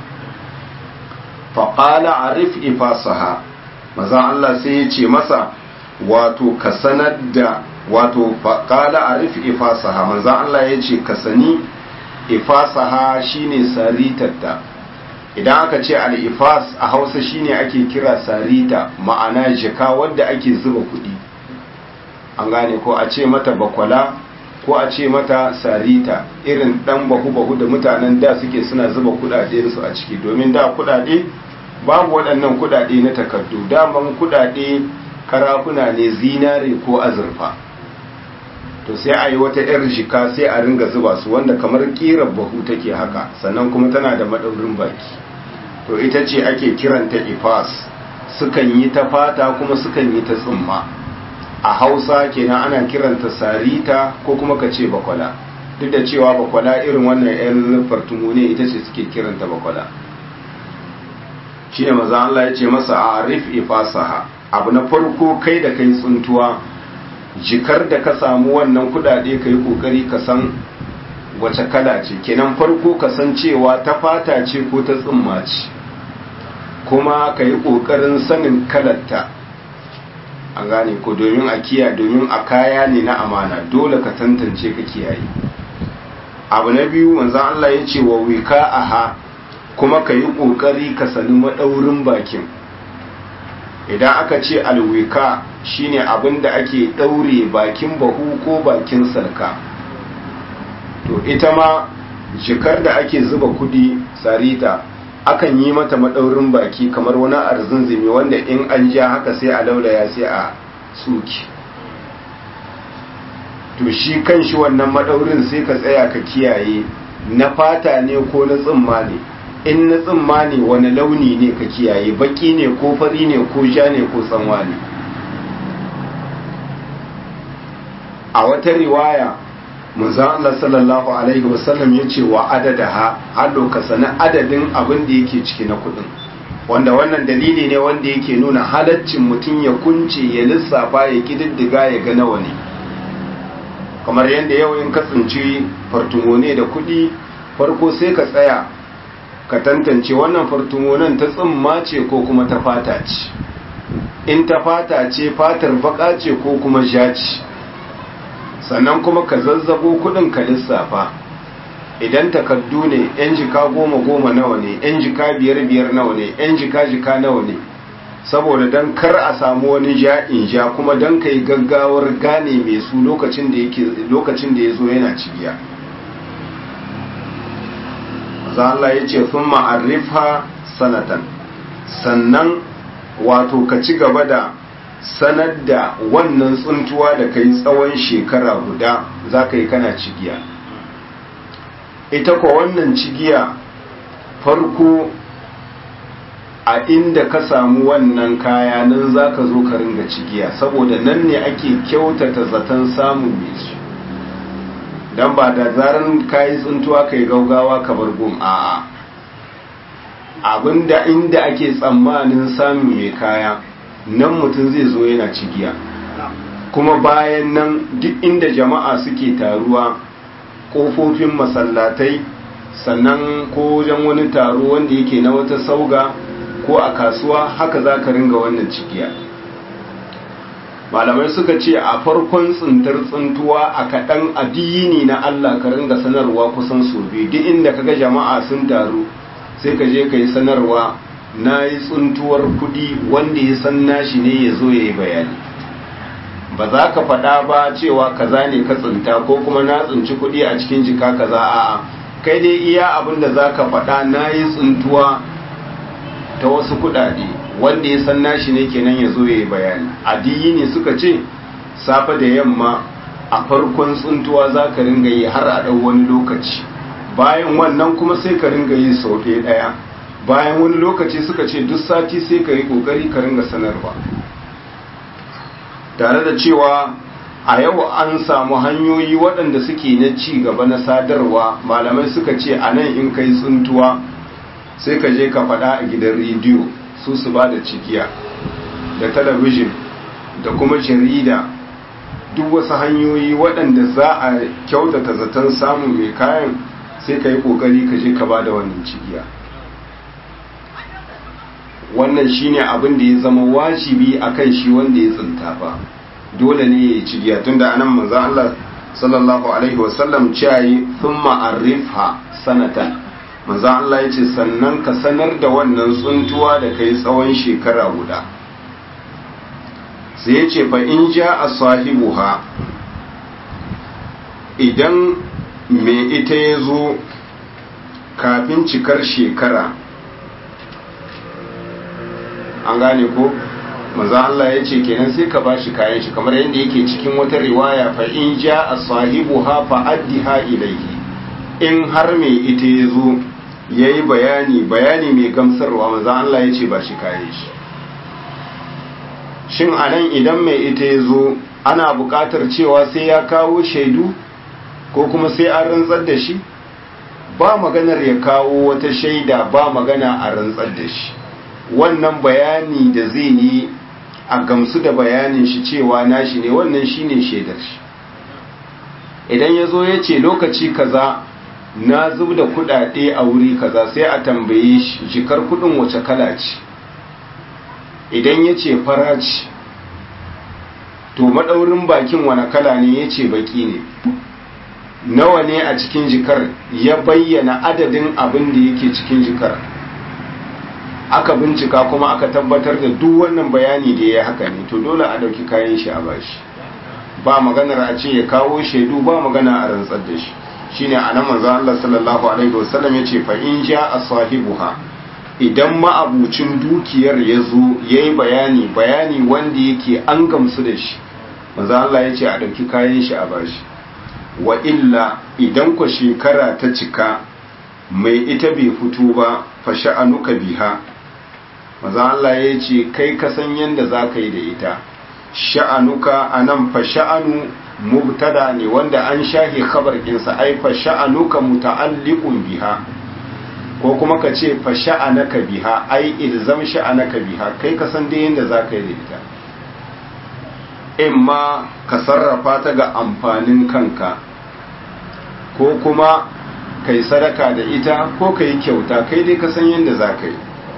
Faqala arif ifasaha, manzon Allah sai ya ce masa, wato ka sanar da, wato faqala arif ifasaha, manzon Allah ya ce ka sani ifasaha shine saritatta. Idan aka ce al-ifas a Hausa shine ake kira sarita, ma'ana jaka wadda ake zuba kuɗi, an gane, ko a ce mata bakwala ko a ce mata sarita, irin dan bahu-bahu da mutanen da suke suna zuba kuɗaɗe su a ciki, domin da kuɗaɗe babu waɗannan kuɗaɗe na takardu, daman kuɗaɗe karafuna ne, zinare ko azurfa. To sai a yi wata 'yar jika sai a ringa zuba su, wanda kamar ƙirar bahu take haka, sannan kuma tana da maɗaurin baki. To ita ce ake kiranta ifas, sukan yi ta fata kuma sukan yi ta tsumma. A Hausa kenan ana kiranta sarita ko kuma ka ce bakwala, duk da cewa bakwala irin wannan 'yan fartumu ne, ita ce suke kiranta bakwala. Shi ne maza Allah ya ce masa a arif ifasaha, abu na farko kai da kai tsuntuwa, jikar da ka samu wannan kudade ka yi kokari ka san wace kala ce. Kenan farko ka san cewa ta fata ce ko ta tsumma ce, kuma ka yi kokarin sanin kalarta, an gane ko, domin a kiyaye, domin a kaya ne na amana, dole ka tantance ka kiyaye. Abu na biyu manzon Allah ya ce wa wika aha, kuma ka yi kokari ka sani madaurin bakin. Idan aka ce alwika shine abin da ake daure bakin bahu ko bakin sarka, to ita ma jikar da ake zuba kudi sarita akan yi mata madaurin baki kamar wani arzunzumi, wanda in an ja haka sai a laulaya sai a tsuki. To shi kan shi wannan madaurin sai ka tsaya ka kiyaye, na fata ne ko na tsimma ne. In na tsimma ne wani launi ne ka kiyaye, baki ne ko fari ne ko ja ne ko tsanwa ne. A wata riwaya manzon Allah sallallahu alaihi wasallam ya ce wa adadaha, hallo ka sani adadin abin da yake ciki na kudin, wanda wannan dalili ne wanda yake nuna halaccin mutum ya kunce, ya lissafa, ya kididdiga, ya ga nawa ne. Kamar yadda yau in ka tsinci fartumone da kudi, farko sai ka tsaya ka tantance wannan fartumo nan ta tsimma ce ko kuma ta fata ce, in ta fata ce fatar baka ce ko kuma ja ce. Sannan kuma ka zazzabo kudin ka lissafa, idan takardu ne yan jika 10 nawa ne, yan jika 5 nawa ne, yan jika nawa ne, saboda don kar a samu wani ja'in ja kuma don ka yi gaggawar gane mai su lokacin da ya zo yana cigiya. Allah ya ce sun ma'arifa sanatan, sannan wato ka ci gaba da sanar da wannan tsuntuwa da ka yi tsawon shekara guda za ka yi kana cigiya. Ita kwa wannan cigiya farko a inda ka samu wannan kaya nan za ka zo ka ringa cigiya, saboda nan ne ake kyautata zaton samun mai su, don ba da zaran kayi tsuntuwa kai gaugawa ka bar gum. A'a, abinda inda ake tsammanin samun mai kaya nan mutum zai zo yana cigiya. Kuma bayan nan duk inda jama'a suke taruwa, ƙofofin masallatai, sannan ko wajen wani taro wanda yake na wata sauga ko a kasuwa, haka za ka ringa wannan cigiya. Malamai suka ce a farkon tsintar tsintuwa a kaɗan addini na Allah ka ringa sanarwa kusan sau biyu, duk inda kaga jama'a sun taru sai ka je ka yi sanarwa, na yi tsuntuwar kudi, wanda ya san nashi ne ya zo ya yi bayani. Ba za ka faɗa ba cewa kaza ne ka tsinta ko kuma na tsinci kudi a cikin jika kaza, a'a, kai dai iya abin da za ka faɗa, na yi tsuntuwa ta wasu kudade, wanda ya san nashi ne kenan ya zo ya yi bayani. Addini suka ce safe da yamma a farkon tsuntuwa za ka ringa yi har a ɗau wani lokaci, bayan wannan kuma sai ka ringa yi sau ɗaya, bayan wani lokaci suka ce duk sati sai ka yi ƙoƙari ka ringa sanarwa. Tare da cewa a yau an samu hanyoyi waɗanda suke na ci gaba na sadarwa, malamai suka ce a nan in kai tsuntuwa sai ka je ka faɗa a gidan rediyo, su ba da cikiya, da talabijin da kuma jarida, duk wasu hanyoyi waɗanda za a kyautata zaton samun mai kayan, sai ka yi ƙoƙari ka je ka ba da wannan cikiya. Wannan shine abin da ya zama wajibi akan shi wanda ya tsinta ba, dole ne ya yi cikiya, tunda anan manzo Allah sallallahu alaihi wasallam cewa thumma arifha sanatan, manzo Allah yace sannan ka sanar da wannan tsuntuwa da kai tsawon shekara guda. Sai yace fa in ja sahibuha, idan me ita yazo kafin cikar shekara, an gane ko, manzo Allah yace kenan sai ka bashi kayan shi, kamar yadda yake cikin wata riwaya fa in ja sahibuha fa addiha ilayhi, in har me ita yazo yayi bayani mai gamsarwa, manzo Allah yace ba shi kayan shi. Shin anan idan mai ita yazo ana buƙatar cewa sai ya kawo shaidu ko kuma sai an rantsar da shi? Ba maganar ya kawo wata shaida, ba magana a rantsar da shi. Wannan bayani da zai yi a gamsu da bayanin shi cewa nashi ne, wannan shine shaidar shi. Idan yazo yace lokaci kaza na zub da kudade a wuri kaza, sai a tambaye shi jikar kudin wace kala ce. Idan yace fara ce, to madaurin bakin wani kala ne, yace baki ne, nawa ne a cikin jikar, ya bayyana adadin abin da yake cikin jikar. Aka bincika kuma aka tabbatar da duk wannan bayani da ya haka ne, to dole a dauki kayan shi a bashi. Ba maganar a ce ya kawo shaidu, ba magana a rantsar da shi. Shine anan manzo Allah sallallahu alaihi wasallam yace fa in ja sahibuha, idan ma'abucin dukiyar yazo yayi bayani wanda yake an gamsu da shi, manzo Allah yace a dauki kayan shi a bashi. Wa illa idan ku shekara ta cika mai ita bai fito ba, fa sha'anuka biha, manzo Allah yace kai ka san yanda zaka yi da ita. Sha'anuka anan fa sha'anu mubtada ne wanda an shahi khabar kinsa, ai fa sha'anuka muta'alliqun biha, ko kuma ka ce fa sha'anaka biha, ai ilzam sha'anaka biha, kai ka san dai yanda zaka yi da ita. Imma ka sarrafa ta ga amfanin kanka, ko kuma kai sadaka da ita ko kai kyauta, kai dai ka san yadda za ka yi.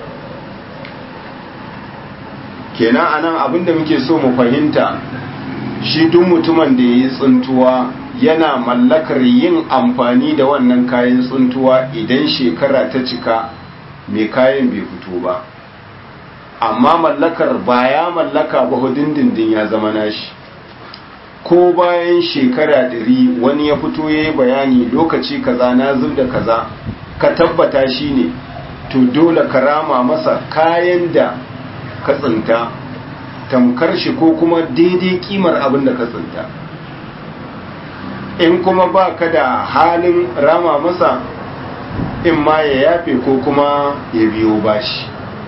Kenan anan abinda muke so mu fahimta, shi duk mutumin da ya yi tsuntuwa yana mallakar yin amfani da wannan kayan tsuntuwa idan shekara ta cika mai kayan bai fito ba. Amma mallakar ba ya mallaka ba dindindin ya zama nashi, ko bayan shekara 100 wani ya fito ya yi bayani lokaci kaza na zub da kaza, ka tabbata shi ne, to dole ka rama masa kayan da ka tsinta tamkar shi ko kuma daidai kimar abin da ka tsinta. In kuma ba ka da halin rama masa, in ma ya yafe ko kuma ya biyo bashi.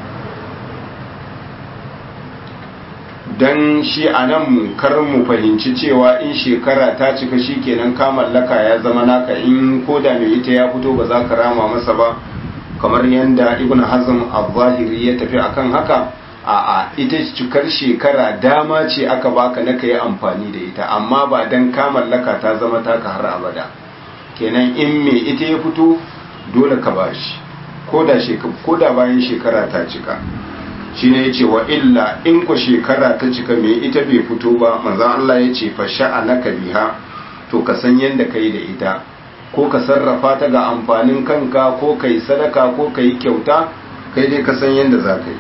Don shi a nan kar mu fahimci cewa in shekara ta cika shi kenan ka mallaka ya zama naka, in koda mai ita ya fito ba za ka rama masa ba, kamar yadda Ibn Hazm al-Zahiri ya tafi akan haka. A'a, ita cikar shekara dama ce aka baka na ka yi amfani da ita, amma ba dan ka mallaka ta zama taka har abada. Kenan in mai ita ya fito dole ka bashi, ko da bayan shekara ta cika. Shi ne ya ce wa illa in ku shekara ta cika mai ita bai fito ba, manzan Allah ya ce fa sha'anaka biha, to ka san yadda ka yi da ita, ko ka sarrafa ta ga amfanin kanka, ko ka yi sadaka, ko ka yi kyauta, kai dai ka san yadda za ka yi.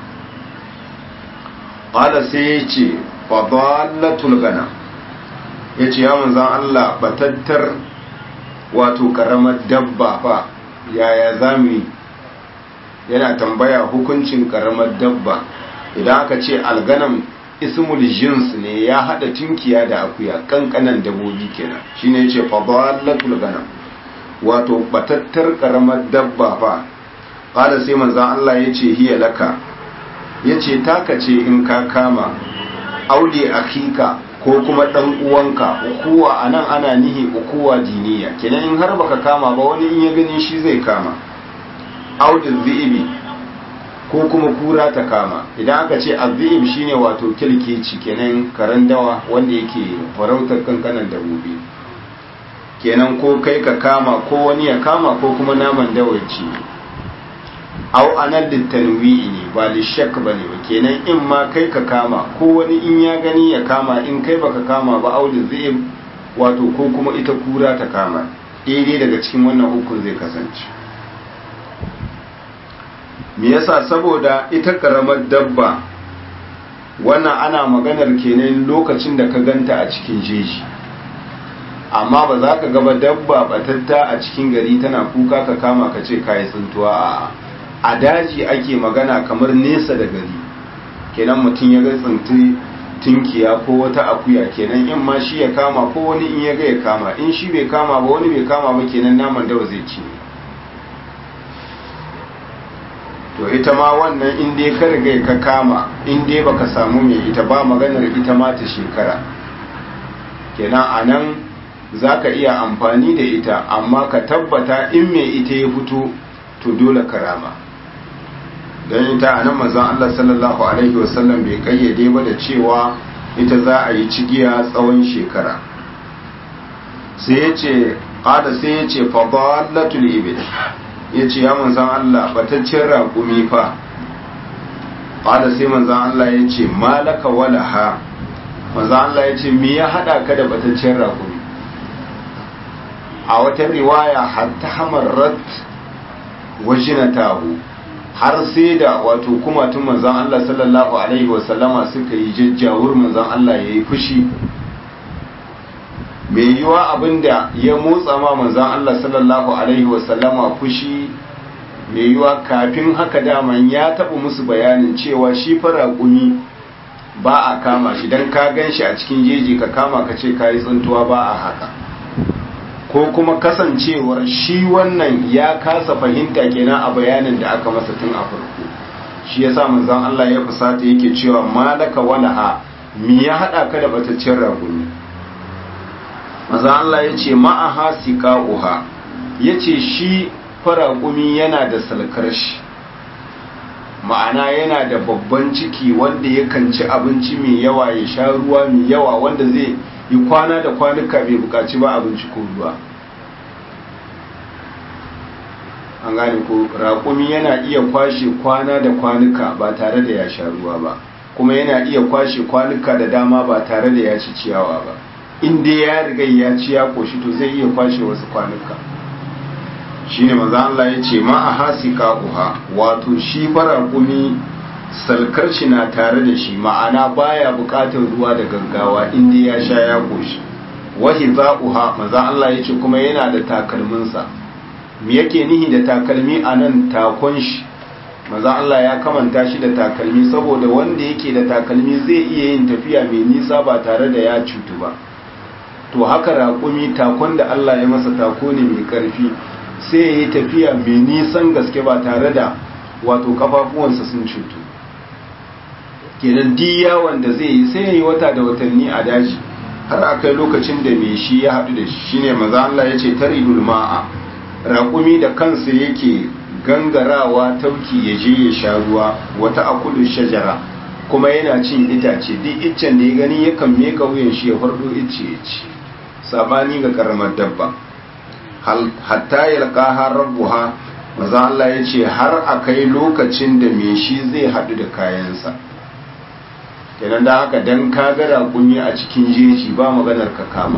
Ƙwada sai ya ce fadallatul gana, ya ce ya manzan Allah batattar wato ƙaramar dabba fa yaya za mu yi. Yana tambaya hukuncin ƙaramar dabba. Idan aka ce alganam ismul jins ne, ya haɗa tunkiya da akuya, ƙanƙanan dabobi kenan. Shi ne ya ce fadallatul gana, wato batattar ƙaramar dabba fa. Ƙwada sai manzan Allah ya ce hiya laka, ya ce taka ce in ka kama, aure akika ko kuma ɗan uwanka. Ukuwa a nan ana nihi ukuwa diniya, kenan in har baka kama ba wani in ya gani shi zai kama. Audin zi'ibi ko kuma kura ta kama. Idan aka ce azzi'ib shine wato kilkeci, kenan karen dawa wanda yake farautar kankanan dabobi. Kenan ko kai ka kama ko wani ya kama ko kuma naman dawa ci. Au anan littanwi'i ne ba lishak ba ne ba, kenan in ma kai ka kama ko wani in ya gani ya kama, in kai baka kama ba audin zi'ib wato ko kuma ita kura ta kama. Daidai daga cikin wannan hukun zai kasance. Me yasa? Saboda ita karamar dabba wannan ana maganar kenan lokacin da ka ganta a cikin jeji, amma ba za ka gaba dabba batatta a cikin gari tana kuka ka kama ka ce kayi tsintuwa. A daji ake magana, kamar nesa da gari. Kenan mutum ya ga tsinti tinkiya ko wata akuya, kenan in ma shi ya kama ko wani in ya ga ya kama, in shi bai kama ba wani bai kama ba, kenan naman dawa zai ci. To ita ma wannan in dai ka riga ka kama, in dai baka samu mai ita ba, maganar ita ma ta shekara. Kenan anan zaka iya amfani da ita, amma ka tabbata in mai ita ya fito to dole ka rama. Dan ita anan manzon Allah sallallahu alaihi wasallam bai kayyade ba da cewa ita za a yi cigiya tsawon shekara. Sai yace sai yace fadallatul ibil, ya ce ya manzan Allah bataccen raƙumi fa. Ƙada sai manzan Allah ya ce malaka wala ha. Manzan Allah ya ce me ya haɗa ka da bataccen raƙumi? A wata riwaya hatta hamarrat wajinatahu, har sai da wato kumatun manzan Allah sallallahu alaihi wasallama suka yi jajjawur, manzan Allah ya yi fushi. Mai yiwa abinda ya motsa ma manzan Allah sallallahu alaihi wasallama fushi, mai yiwa kafin haka daman ya taɓa musu bayanin cewa shi fara ƙumi ba a kama shi, don ka gan shi a cikin jeji ka kama ka ce ka yi tsuntuwa ba a haka. Ko kuma kasancewar shi wannan ya kasa fahimta kenan a bayanin da aka masa tun a farko, shi yasa manzan Allah ya fusata yake cewa malaka walaha, me ya haɗa ka da bataccen raguni? Maza Allah ya ce ma'aha siqa'uha, ya ce shi faraqumi yana da salkar shi, ma'ana yana da babban ciki wanda yakan ci abinci mai yawa, ya sha ruwa mai yawa, wanda zai yi kwana da kwanuka bai bukaci ba abinci ko ruwa. an gane ko raƙumi yana iya kwashe kwana da kwanuka ba tare da ya sha ruwa ba, kuma yana iya kwashe kwanuka da dama ba tare da ya ci ciyawa ba. In dai ya riga ya ci ya koshi to zai iya kwashe wasu kwanuka. Shine manzo Allah ya ce ma a hasika uha, wato shi raƙumi salkar shi na tare da shi, ma'ana baya buƙatar ruwa da gaggawa in dai ya sha ya koshi. Wahi za'uha, manzo Allah ya ce kuma yana da takalminsa. Me yake nihi da takalmi a nan? Takon shi. Manzo Allah ya kamanta shi da takalmi saboda wanda yake da takalmi zai iya yin tafiya mai nisa ba tare da ya cutu ba. To haka raƙumi takon da Allah ya masa tako ne mai ƙarfi, sai ya yi tafiya mai nisan gaske ba tare da wato kafafuwansa sun cutu. Kenan diya wanda zai yi sai ya yi wata da watanni a daji har a kai lokacin da mai shi ya haɗu da shi. Shine manzo Allah ya ce taridul ma'a, raƙumi da kansa yake gangarawa tauki ya je ya sha ruwa, wata akulu shajara, kuma yana cin itace, duk iccen da ya gani yakan meka wuyan shi ya fardo icce ya ci, sabani ga karamar dabba. Hatta yalqaha rabbuha, manzo Allah ya ce har akai lokacin da mai shi zai haɗu da kayansa. Kenan da haka dan ka ga raƙumi a cikin jeji ba maganar ka kama,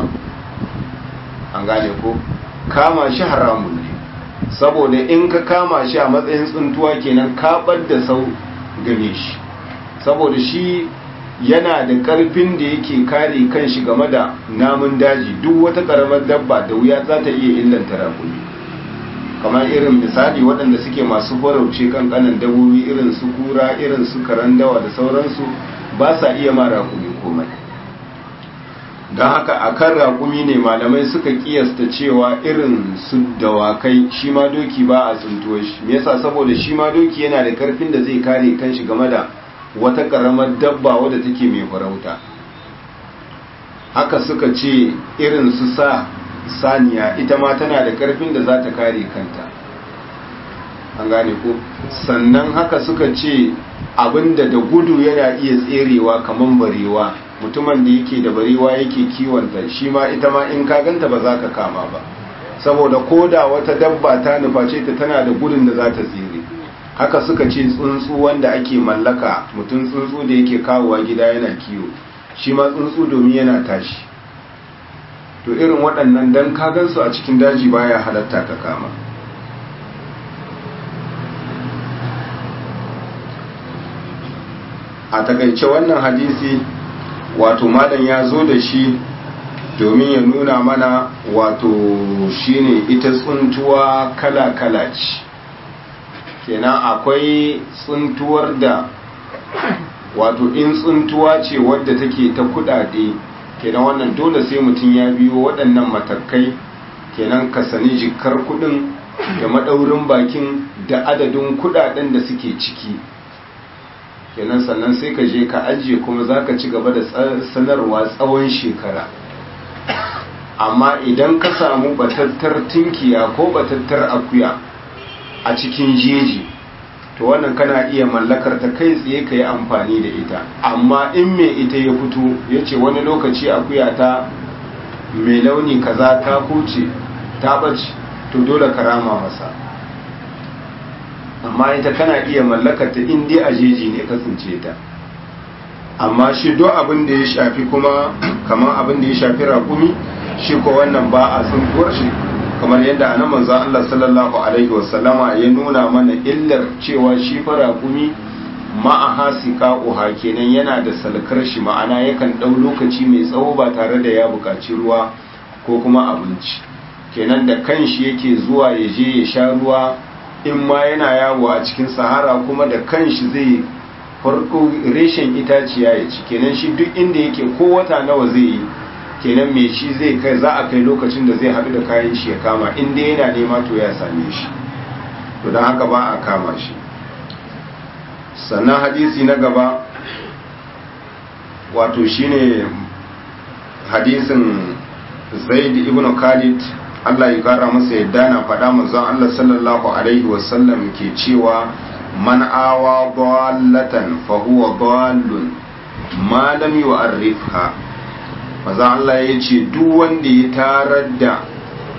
an gane ko kama shi haramun ne, saboda in ka kama shi a matsayin tsuntuwa kenan ka da sau game shi, saboda shi yana da ƙarfin da yake kare kanshi game da namun daji. Duk wata ƙaramar dabba da wuya za ta iya illanta raƙumi, kamar irin misali waɗanda suke masu farauce kankanan dabbobi irin su kura, irin su karandawa da sauransu, ba sa iya ma raƙumi komai. Don haka a kan raƙumi ne malamai suka kiyasta cewa irin su dawakai shi ma doki ba a tsuntuwa shi. Me yasa? Saboda shi ma doki yana da karfin da zai kare kanshi game da wata ƙaramar dabba wadda take mai farauta. Haka suka ce irin su saniya ita ma tana da karfin da za ta kare kanta, an gane ko. Sannan haka suka ce abinda da gudu yana iya tserewa kamar barewa, mutumin da yake da barewa yake kiwonta, shi ma ita ma in ka ganta ba za ka kama ba, saboda koda wata dabba ta nuface ta tana da gudun da za ta tsere. Haka suka ce tsuntsu wanda ake mallaka, mutum tsuntsu da yake kawowa gida yana kiwo, shi ma tsuntsu domin yana tashi. To irin waɗannan dan ka gansu a cikin daji baya halatta ka kama. A takaice wannan hadisi wato malam ya zo da shi domin ya nuna mana wato shine ita tsuntuwa kala-kala ce. Kenan akwai tsuntuwar da wato in tsuntuwa ce wadda take ta kudade, kenan wannan dole sai mutum ya biyo waɗannan matakai, kenan ka sani jikar kudin da madaurin bakin da adadin kudaden da suke ciki, kenan sannan sai ka je ka ajiye kuma za ka ci gaba da sanarwa tsawon shekara. Amma idan ka samu batattar tinkiya ko batattar akuya a cikin jeji, to wannan kana iya mallakar ta kai tsaye ka yi amfani da ita. Amma in mai ita ya fito ya ce wani lokaci akuya ta mai launi kaza ta kuce ta ɓace, to dole ka rama masa. Amma ita kana iya mallakar ta in dai a jeji ne ka tsince ta. Amma shi do abin da ya shafi kuma kamar abin da ya shafi raƙumi, shi ko wannan ba a tsintuwar shi, kamar yadda anan manzo Allah sallallahu alaihi wasallama ya nuna mana illar cewa shi fa raƙumi ma'aha siqa'uha, kenan yana da salkar shi, ma'ana yakan ɗau lokaci mai tsawo ba tare da ya buƙaci ruwa ko kuma abinci. Kenan da kanshi yake zuwa ya je ya sha ruwa, in ma yana yawo a cikin sahara kuma da kanshi zai farko reshen itaciya ya ci. Kenan shi duk inda yake ko wata nawa zai yi, kenan mai shi zai kai, za a kai lokacin da zai haɗu da kayan shi ya kama, inda yana nema to ya same shi. To don haka ba a kama shi. Sannan hadisi na gaba wato shine hadisin Zaid ibn Khalid, Allah ya kara masa yadda, na faɗa manzon Allah sallallahu alaihi wasallam ke cewa man awa dallatan fa huwa dallun ma lam yu'arrifha. Manzon Allah ya ce duk wanda ya tarar da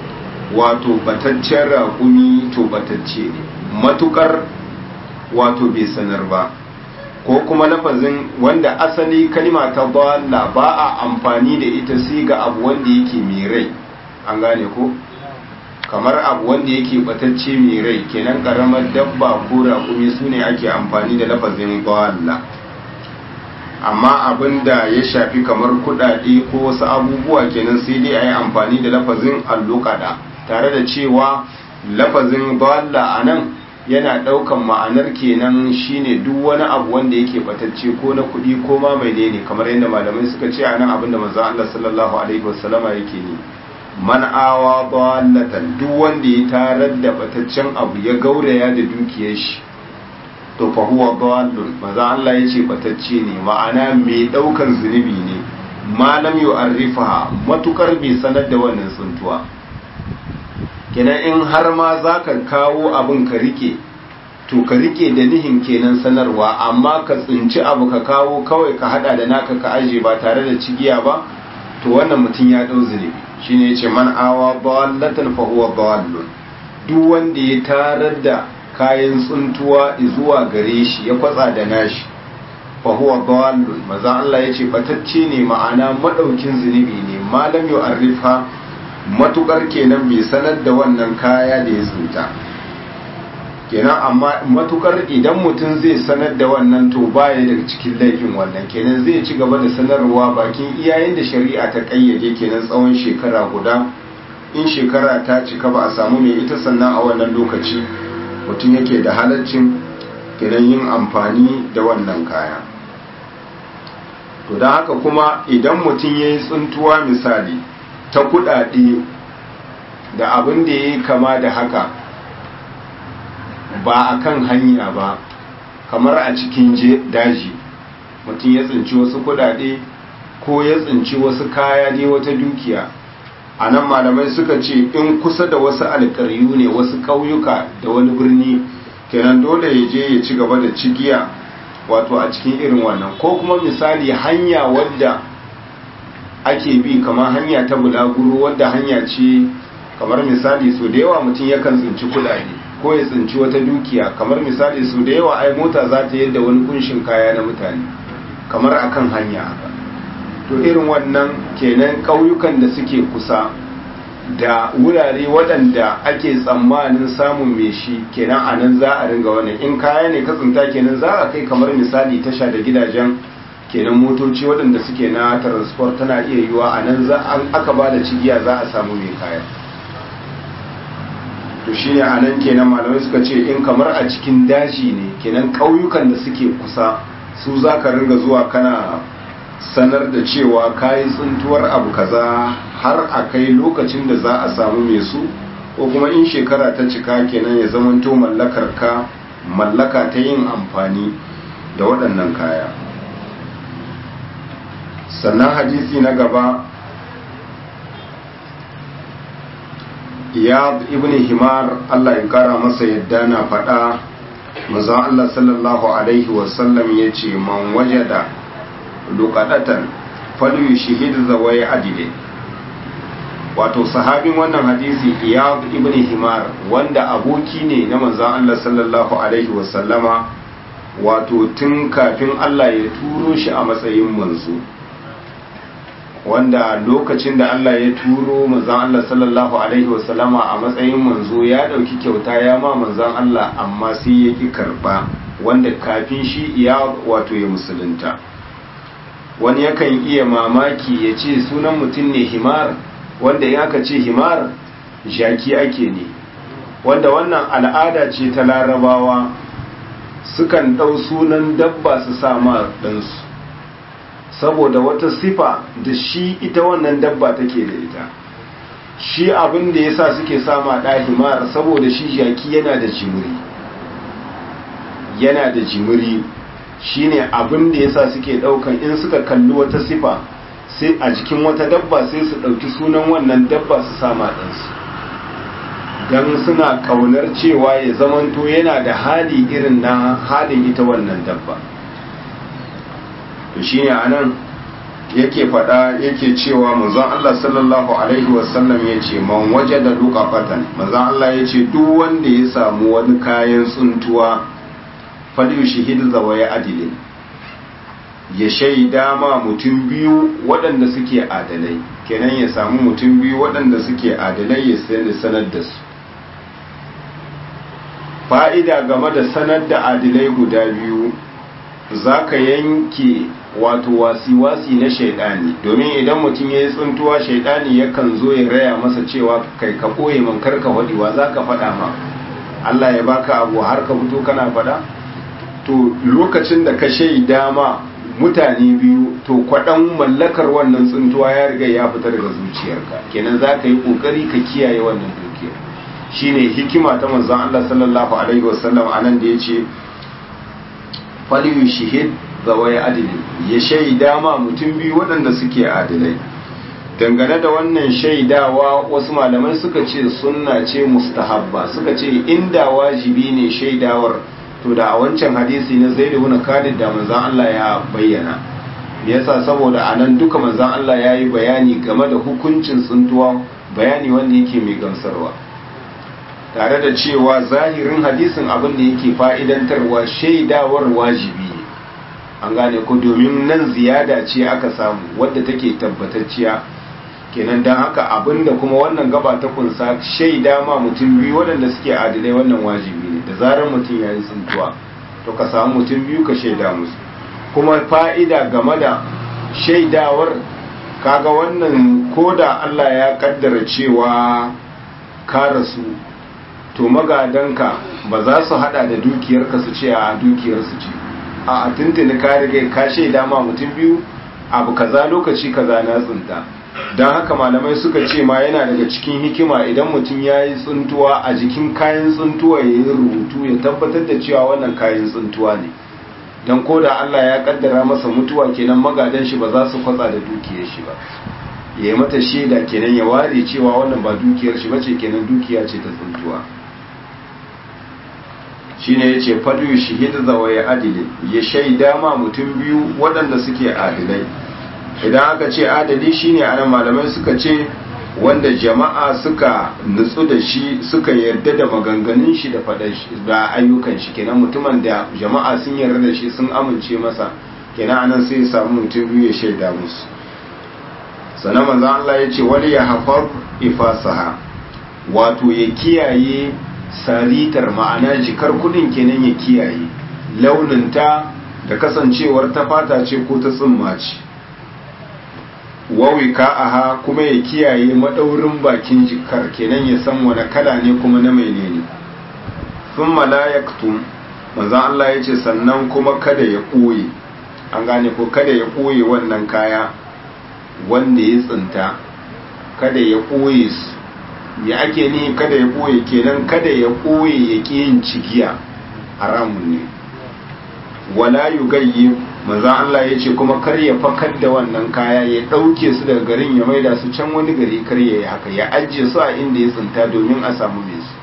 wato bataccen raƙumi to batacce ne matukar wato bai sanar ba. Ko kuma lafazin wanda asali kalima ta dalla ba a amfani da ita sai ga abu wanda yake mai rai, an gane ko kamar abu wanda yake batacce mai rai kenan karamar dabba ko raƙumi su ne ake amfani da lafazin dalla. Amma abinda ya shafi kamar kudade ko wasu abubuwa kenan sai dai a yi amfani da lafazin alluqada, tare da cewa lafazin dalla a nan yana daukan ma'anar kenan shine duk wani abu wanda yake batacce ko na kudi ko ma mai ne, kamar yadda malamai suka ce a nan abinda manzo Allah sallallahu alaihi wasallama yake ne man awa dallatan, duk wanda ya tarar da bataccen abu ya gauraya da dukiyar shi to fa huwa dallun, manzo Allah yace batacce ne, ma'ana mai daukan zunubi ne, malam yu'arrifa matukar bai sanar da wannan tsuntuwa. Kenan in har ma za ka kawo abin ka rike to ka rike da nihin kenan sanarwa, amma ka tsinci abu ka kawo kawai ka hada da naka ka aje ba tare da cigiya ba to wannan mutum ya dau zunubi. Shine yace man awa dallatan fa huwa dallun, duk wanda ya tarar da kayan tsuntuwa zuwa gare shi ya kwatsa da nashi fa huwa dallun, manzo Allah yace batacce ne, ma'ana madaukin zunubi ne, malam yu'arrifa matukar kenan bai sanar da wannan kaya da ya tsinta kenan. Amma matukar idan mutum zai sanar da wannan to baya daga cikin laifin wannan, kenan zai ci gaba da sanarwa bakin iyayen da shari'a ta kayyade kenan tsawon shekara guda. In shekara ta cika ba a samu mai ita sannan a wannan lokaci mutum yake da halaccin kenan yin amfani da wannan kaya. To don haka kuma idan mutum ya yi tsuntuwa misali ta kudade da abin da ya kama da haka ba a kan hanya ba, kamar a cikin daji mutum ya tsinci wasu kudade ko ya tsinci wasu kaya ne, wata dukiya, a nan malamai suka ce in kusa da wasu alƙaryu ne, wasu ƙauyuka da wani birni kenan dole ya je ya ci gaba da cigiya wato a cikin irin wannan. Ko kuma misali hanya wadda ake bi kamar hanya ta bulaguro, wadda hanya ce kamar misali so da yawa mutum yakan tsinci kudade ko ya tsinci wata dukiya, kamar misali so da yawa ai mota za ta yadda wani kunshin kaya na mutane kamar akan hanya haka. To irin wannan kenan ƙauyukan da suke kusa da wurare waɗanda ake tsammanin samun mai shi kenan a nan za a ringa wannan, in kaya ne ka tsinta kenan za a kai kamar misali tasha da gidajen kenan motoci waɗanda suke na transport, tana iya yiwa a nan aka ba da cigiya za a samu mai kaya. To shi ne a nan kenan malamai suka ce in kamar a cikin daji ne kenan ƙauyukan da suke kusa su za ka ringa zuwa kana sanar da cewa kayi tsuntuwar abu kaza har a kai lokacin da za a samu mai su, ko kuma in shekara ta cika kenan ya zamanto mallakar ka, mallaka ta yin amfani da waɗannan kaya. Sannan hadisi na gaba, Iyad ibn Himar Allah ya kara masa yadda na faɗa, manzon Allah sallallahu alaihi wasallam ya ce man wajada luqadatan falyushhid zawai adile. Wato sahabin wannan hadisi Iyad ibn Himar wanda aboki ne na manzon Allah sallallahu alaihi wasallama, wato tun kafin Allah ya turo shi a matsayin manzo, wanda lokacin da Allah ya turo manzon Allah sallallahu alaihi wasallama a matsayin manzo ya dauki kyauta ya ma manzon Allah, amma sai ya ki karba, wanda kafin shi wato ya musulunta. Wani yakan iya mamaki ya ce sunan mutum ne Himar, wanda in aka ce Himar jaki ake ne, wanda wannan al'ada ce ta Larabawa, sukan ɗau sunan dabba su sama ɗansu saboda wata sifa da shi ita wannan dabba take da ita. Shi abin da yasa suke sama ɗa Himar saboda shi jaki yana da jimiri shine abin da yasa suke ɗaukan in suka kalli wata sifa sai a jikin wata dabba sai su ɗauki sunan wannan dabba su sama ɗansu, don suna ƙaunar cewa ya zamanto yana da hali irin na halin ita wannan dabba. To shine anan yake faɗa yake cewa manzon Allah sallallahu alaihi wasallam ya ce man waje da luqafatan manzon Allah ya ce duk wanda ya samu wani kayan tsuntuwa faliyu shahid zawaya adilin ya shaida ma mutum biyu waɗanda suke adalai kenan ya samu mutum biyu waɗanda suke adalai ya sanar da su. Fa'ida game da sanar da adilai guda biyu za ka yanke wato wasi-wasi na shaidani, domin idan mutum ya yi tsuntuwa shaidani yakan zo ya raya masa cewa kai ka ɓoye man karka faɗiwa za ka faɗa ma Allah ya baka abu har ka fito kana faɗa. To lokacin da ka shaida ma mutane biyu to kwaɗan mallakar wannan tsuntuwa ya riga ya fita daga zuciyarka, kenan za ka yi ƙoƙari ka kiyaye wannan dukiyar. Shine hikima ta manzon Allah sallallahu alaihi wasallam anan da yace faliyu shahid zawai adili ya shaida ma mutum biyu waɗanda suke adilai. Dangane da wannan shaidawa wasu malamai suka ce sunna ce mustahabba, suka ce inda wajibi ne shaidawar to da a wancan hadisi na Zaid ibn Khalid da manzon Allah ya bayyana. Me yasa? Saboda anan duka manzon Allah ya yi bayani game da hukuncin tsuntuwa, bayani wanda yake mai gamsarwa, tare da cewa zahirin hadisin abin da yake fa'idantarwa shaidawar wajibi ne. An gane ko, domin nan ziyada ce aka samu wadda take tabbatacciya, kenan don haka abinda kuma wannan gaba ta kunsa shaida ma mutum biyu waɗanda suke adilai wannan wajibi ne. Da zarar mutum ya yi tsuntuwa to ka samu mutum biyu ka shaida musu. Kuma fa'ida game da shaidawar, kaga wannan koda Allah ya kaddara cewa ka rasu to magadanka ba za su hada da dukiyarka su ce a dukiyarsu ce, a tuntuni ka riga ka shaida ma mutum biyu abu kaza lokaci kaza na tsunta. Don haka malamai suka ce ma yana daga cikin hikima idan mutum ya yi tsuntuwa a jikin kayan tsuntuwa ya yi rubutu ya tabbatar da cewa wannan kayan tsuntuwa ne, don ko da Allah ya kaddara masa mutuwa kenan magadan shi ba za su kwatsa da dukiyar shi ba, ya yi mata shaida kenan ya ware cewa wannan ba dukiyar shi bace, kenan dukiya ce ta tsuntuwa. Shine yace fadu shahid zawai adili ya shaida ma mutum biyu waɗanda suke adilai. Idan aka ce adali shine anan malamai suka ce wanda jama'a suka nutsu da shi, suka yarda da maganganun shi da faɗar shi da ayyukan shi, kenan mutumin da jama'a sun yarda da shi sun amince masa, kenan anan sai ya samu mutum biyu ya shaida musu. Sannan manzon Allah ya ce wali ya hafar ifasaha, wato ya kiyaye saritar, ma'ana jikar kudin kenan ya kiyaye launinta da kasancewar ta fata ce ko ta tsumma ce. Wawika aha, kuma ya kiyaye madaurin bakin jikar, kenan ya san wani kala ne kuma na menene. Sun malayaktum, manzan Allah ya ce sannan kuma kada ya ɓoye, an gane ko kada ya ɓoye wannan kaya wanda ya tsinta, kada ya ɓoye su. Ya ake ni kada ya ɓoye, kenan kada ya ɓoye ya ƙi yin cigiya, haramun ne. Wala yugayyi, manzan Allah ya ce kuma kar ya fakar da wannan kaya, ya ɗauke su daga garin ya maida su can wani gari, kar ya yi haka, ya ajiye su a inda ya tsinta domin a samu mai su.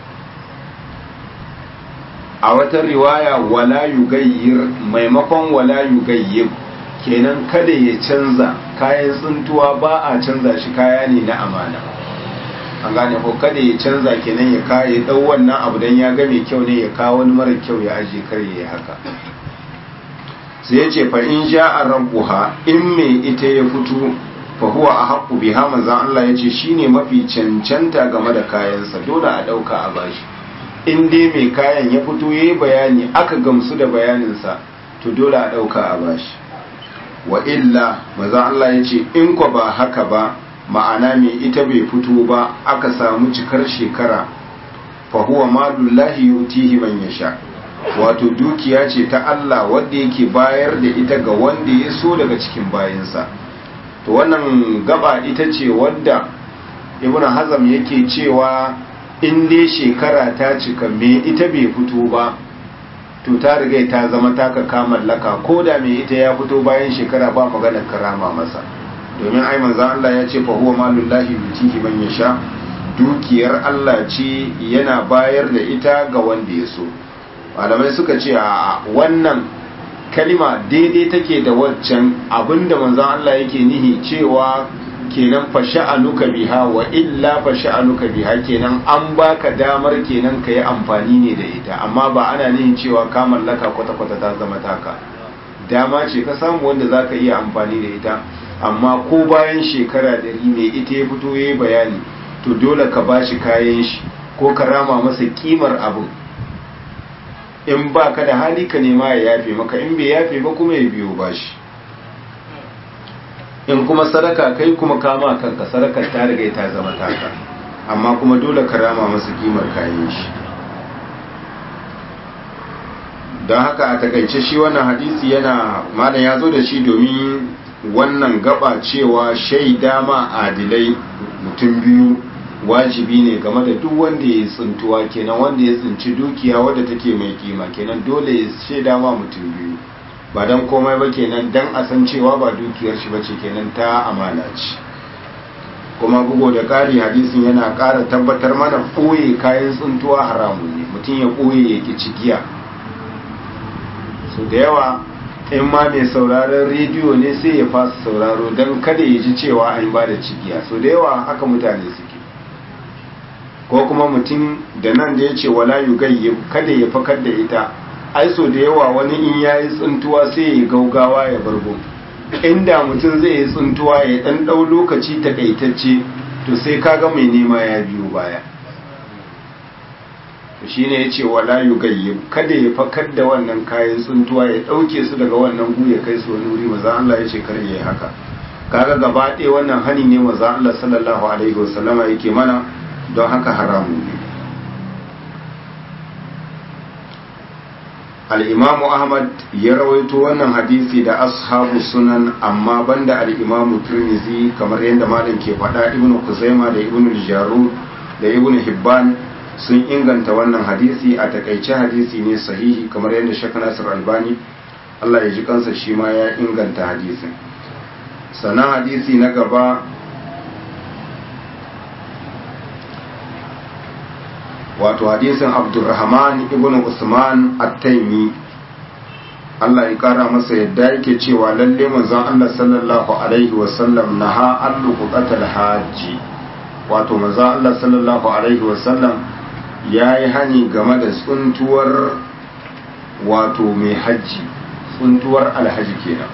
A wata riwaya wala yugayyir maimakon wala yugayyib, kenan kada ya canza kayan tsintuwa, ba a canza shi, kaya ne na amana. An gane ko kada ya canza kenan ya kawo dau wannan abu dan ya ga mai kyau ne ya kawo wani mara kyau ya aje kar ya haka. Sai ya ce fa in ja'a rabbuha, in mai ita ya fito fa huwa ahqqu biha, manzon Allah ya ce shine mafi cancanta game da kayansa, dole a dauka a bashi. In dai mai kayan ya fito yayi bayani aka gamsu da bayaninsa to dole a dauka a bashi. Wa illa manzon Allah ya ce in ko ba haka ba, ma'ana mai ita bai fito ba aka samu cikar shekara, fa huwa malullahi yutihi man yasha, wato dukiya ce ta Allah wanda yake bayar da ita ga wanda ya so daga cikin bayinsa. To wannan gaba ita ce wadda Ibn Hazm yake cewa in dai shekara ta cika mai ita bai fito ba to ta riga ta zama taka kamallaka, ko da mai ita ya fito bayan shekara ba maganar karama masa, domin ai manzo Allah ya ce fa huwa malullahi yutihi man yasha, dukiyar Allah ce yana bayar da ita ga wanda ya so. Malamai suka ce a wannan kalima daidai take da waccan abinda manzon Allah yake nihi cewa kenan fa sha'anuka biha wa illa fa sha'anuka biha, kenan an baka damar kenan ka yi amfani ne da ita, amma ba ana nihin cewa ka mallaka kwata-kwata ta zama taka. Dama ce ka samu wanda za ka iya amfani da ita, amma ko bayan shekara 100 mai ita ya fito ya yi bayani, to dole ka ba shi kayan shi ko ka rama masa kimar abin. In ba ka da hali ka nema ya yafe maka, in bai yafe ba kuma ya biyo bashi. In kuma sadaka kai kuma kama kanka, sadakar ta riga ta zama taka, amma kuma dole ka rama masa kimar kayan shi. Don haka a takaice shi wannan hadisi yana malam ya zo da shi domin wannan gaba cewa shaida ma adilai mutum biyu wajibi ne game da duk wanda ya tsintuwa, kenan wanda ya tsinci dukiya wadda take mai kima, kenan dole ya shaida ma mutum biyu, ba dan komai ba kenan dan a san cewa ba dukiyar shi bace, kenan ta amana ce. Kuma bugo da ƙari hadisin yana ƙara tabbatar mana ɓoye kayan tsintuwa haramun ne, mutum ya ɓoye ya ki cigiya. So da yawa in ma mai sauraron rediyo ne sai ya fasa sauraro don kada ya ji cewa an ba da cigiya. So da yawa haka mutane suke. Ko kuma mutum da nan da ya ce wala yugayyib, kada ya fakar da ita, ai so da yawa wani in yayi tsuntuwa sai ya gaugawa ya bargo. Inda mutum zai yi tsuntuwa ya dan dau lokaci takaitacce, to sai kaga mai nema ya biyo baya. To shine yace wala yugayyib, kada ya fakar da wannan kayan tsuntuwa ya dauke su daga wannan gu ya kai su wani wuri. Manzo Allah yace kar yayi haka. Kaga gaba ɗaya wannan hani ne manzo Allah sallallahu alaihi wasallama yake mana, don haka haramu ne. Al'imamu Ahmad ya rawaito wannan hadisi da ashabu sunan, amma banda al'imamu Tirmizi, kamar yadda malam ke faɗa, Ibn Kuzaima da Ibn Jarud da Ibn Hibban sun inganta wannan hadisi. A takaice hadisi ne sahihi, kamar yadda Sheikh Nasir Albani, Allah ya ji kansa, shi ma ya inganta hadisin. Sannan hadisi na gaba, wato hadisin Abdurrahman ibn Usman at-Taimi, Allah ya kara masa yadda, yake cewa lalle manzon Allah sallallahu alaihi wasallam naha al-luqatal haji, wato manzon Allah sallallahu alaihi wasallam yayi hani game da tsuntuwar wato mai haji, tsuntuwar alhaji kenan.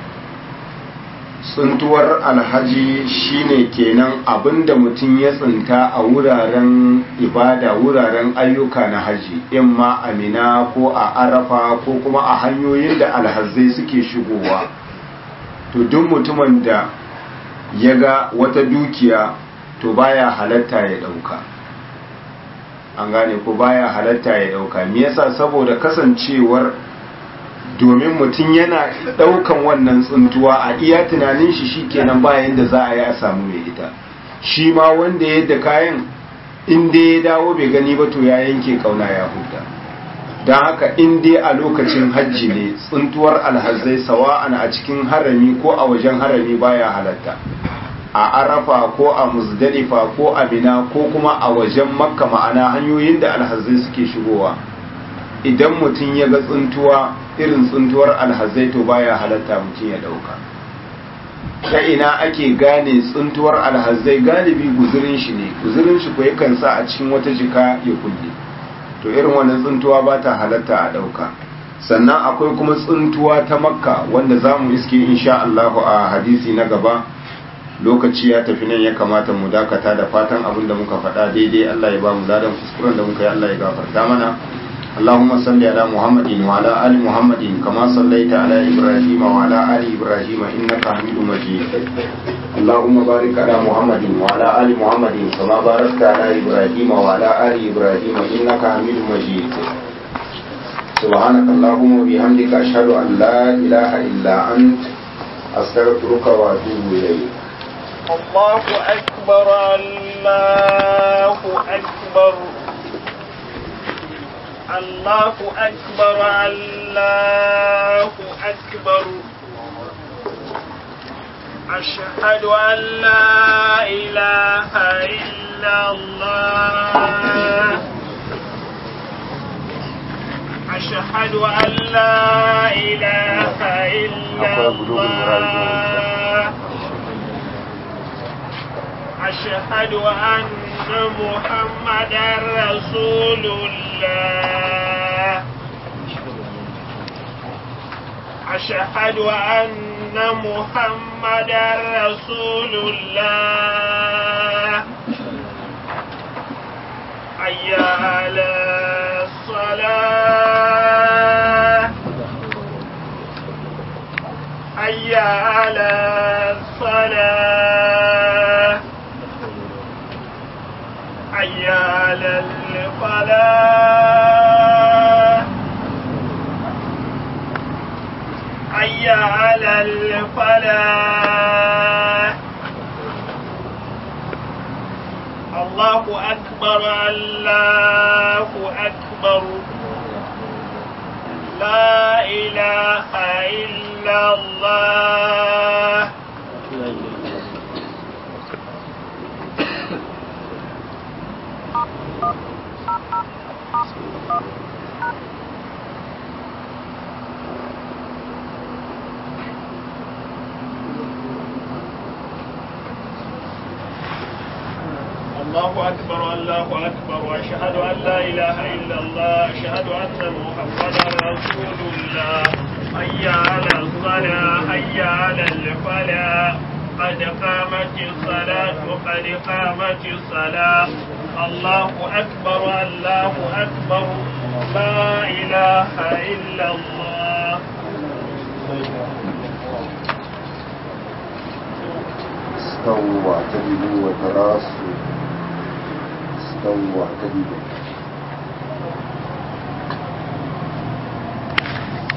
Tsuntuwar alhaji shine kenan abinda mutum ya tsinta a wuraren ibada, wuraren ayyuka na haji, imma a Mina ko a Arafa ko kuma a hanyoyin da alhazai suke shigowa. To duk mutumin da ya ga wata dukiya, to baya halatta ya dauka. An gane ko baya halatta ya dauka. Me yasa? Saboda kasancewar domin mutum yana daukan wannan tsuntuwa a iya tunanin shi shikenan bayan da za a yi a samu mai ita. Shi ma wanda yadda kayan inda ya dawo bai gani ba, to ya yanke kauna ya huta. Don haka inda a lokacin hajji ne, tsuntuwar alhazai sawa'an a cikin harami ko a wajen harami baya halatta. A Arafa ko a Muzdalifa ko a Mina ko kuma a wajen Makka, ma'ana hanyoyin da alhazai suke shigowa, idan mutum ya ga tsuntuwa irin tsuntuwar alhazai, to baya halatta mutum ya dauka. Ta ina ake gane tsuntuwar alhazai? Galibi guzurin shi ne, guzurin shi ko yakan sa a cikin wata jika ya kulle. To irin wannan tsuntuwa ba ta halatta a dauka. Sannan akwai kuma tsuntuwa ta Makka, wanda za mu iske insha Allah a hadisi na gaba. Lokaci ya tafi, nan ya kamata mu dakata, da fatan abin da muka faɗa daidai Allah ya ba mu ladan, kuskuren da muka yi Allah ya gafarta mana. اللهم صل على محمد وعلى آل محمد كما صليت على إبراهيم وعلى آل إبراهيم إنك حميد مجيد. اللهم بارك على محمد وعلى آل محمد كما باركت على إبراهيم وعلى آل إبراهيم إنك حميد مجيد. سبحانك اللهم وبحمدك أشهد أن لا إله إلا أنت أستغفرك وأتوب إليك. الله أكبر، الله أكبر، الله أكبر، الله أكبر. أشهد أن لا إله إلا الله. أشهد أن لا إله إلا الله أشهد أن محمدا رسول الله أشهد أن محمدا رسول الله حي على الصلاة حي على الصلاة حي على الفلاح حي على الفلاح الله أكبر الله أكبر لا إله إلا الله الله أكبر الله أكبر وأشهد أن لا إله إلا الله أشهد أن محمدا رسول الله حي على الصلاة حي على الفلاح قد قامت الصلاة قد قامت الصلاة الله أكبر الله أكبر لا إله إلا الله استووا واعتدلوا وتراصوا استووا واعتدلوا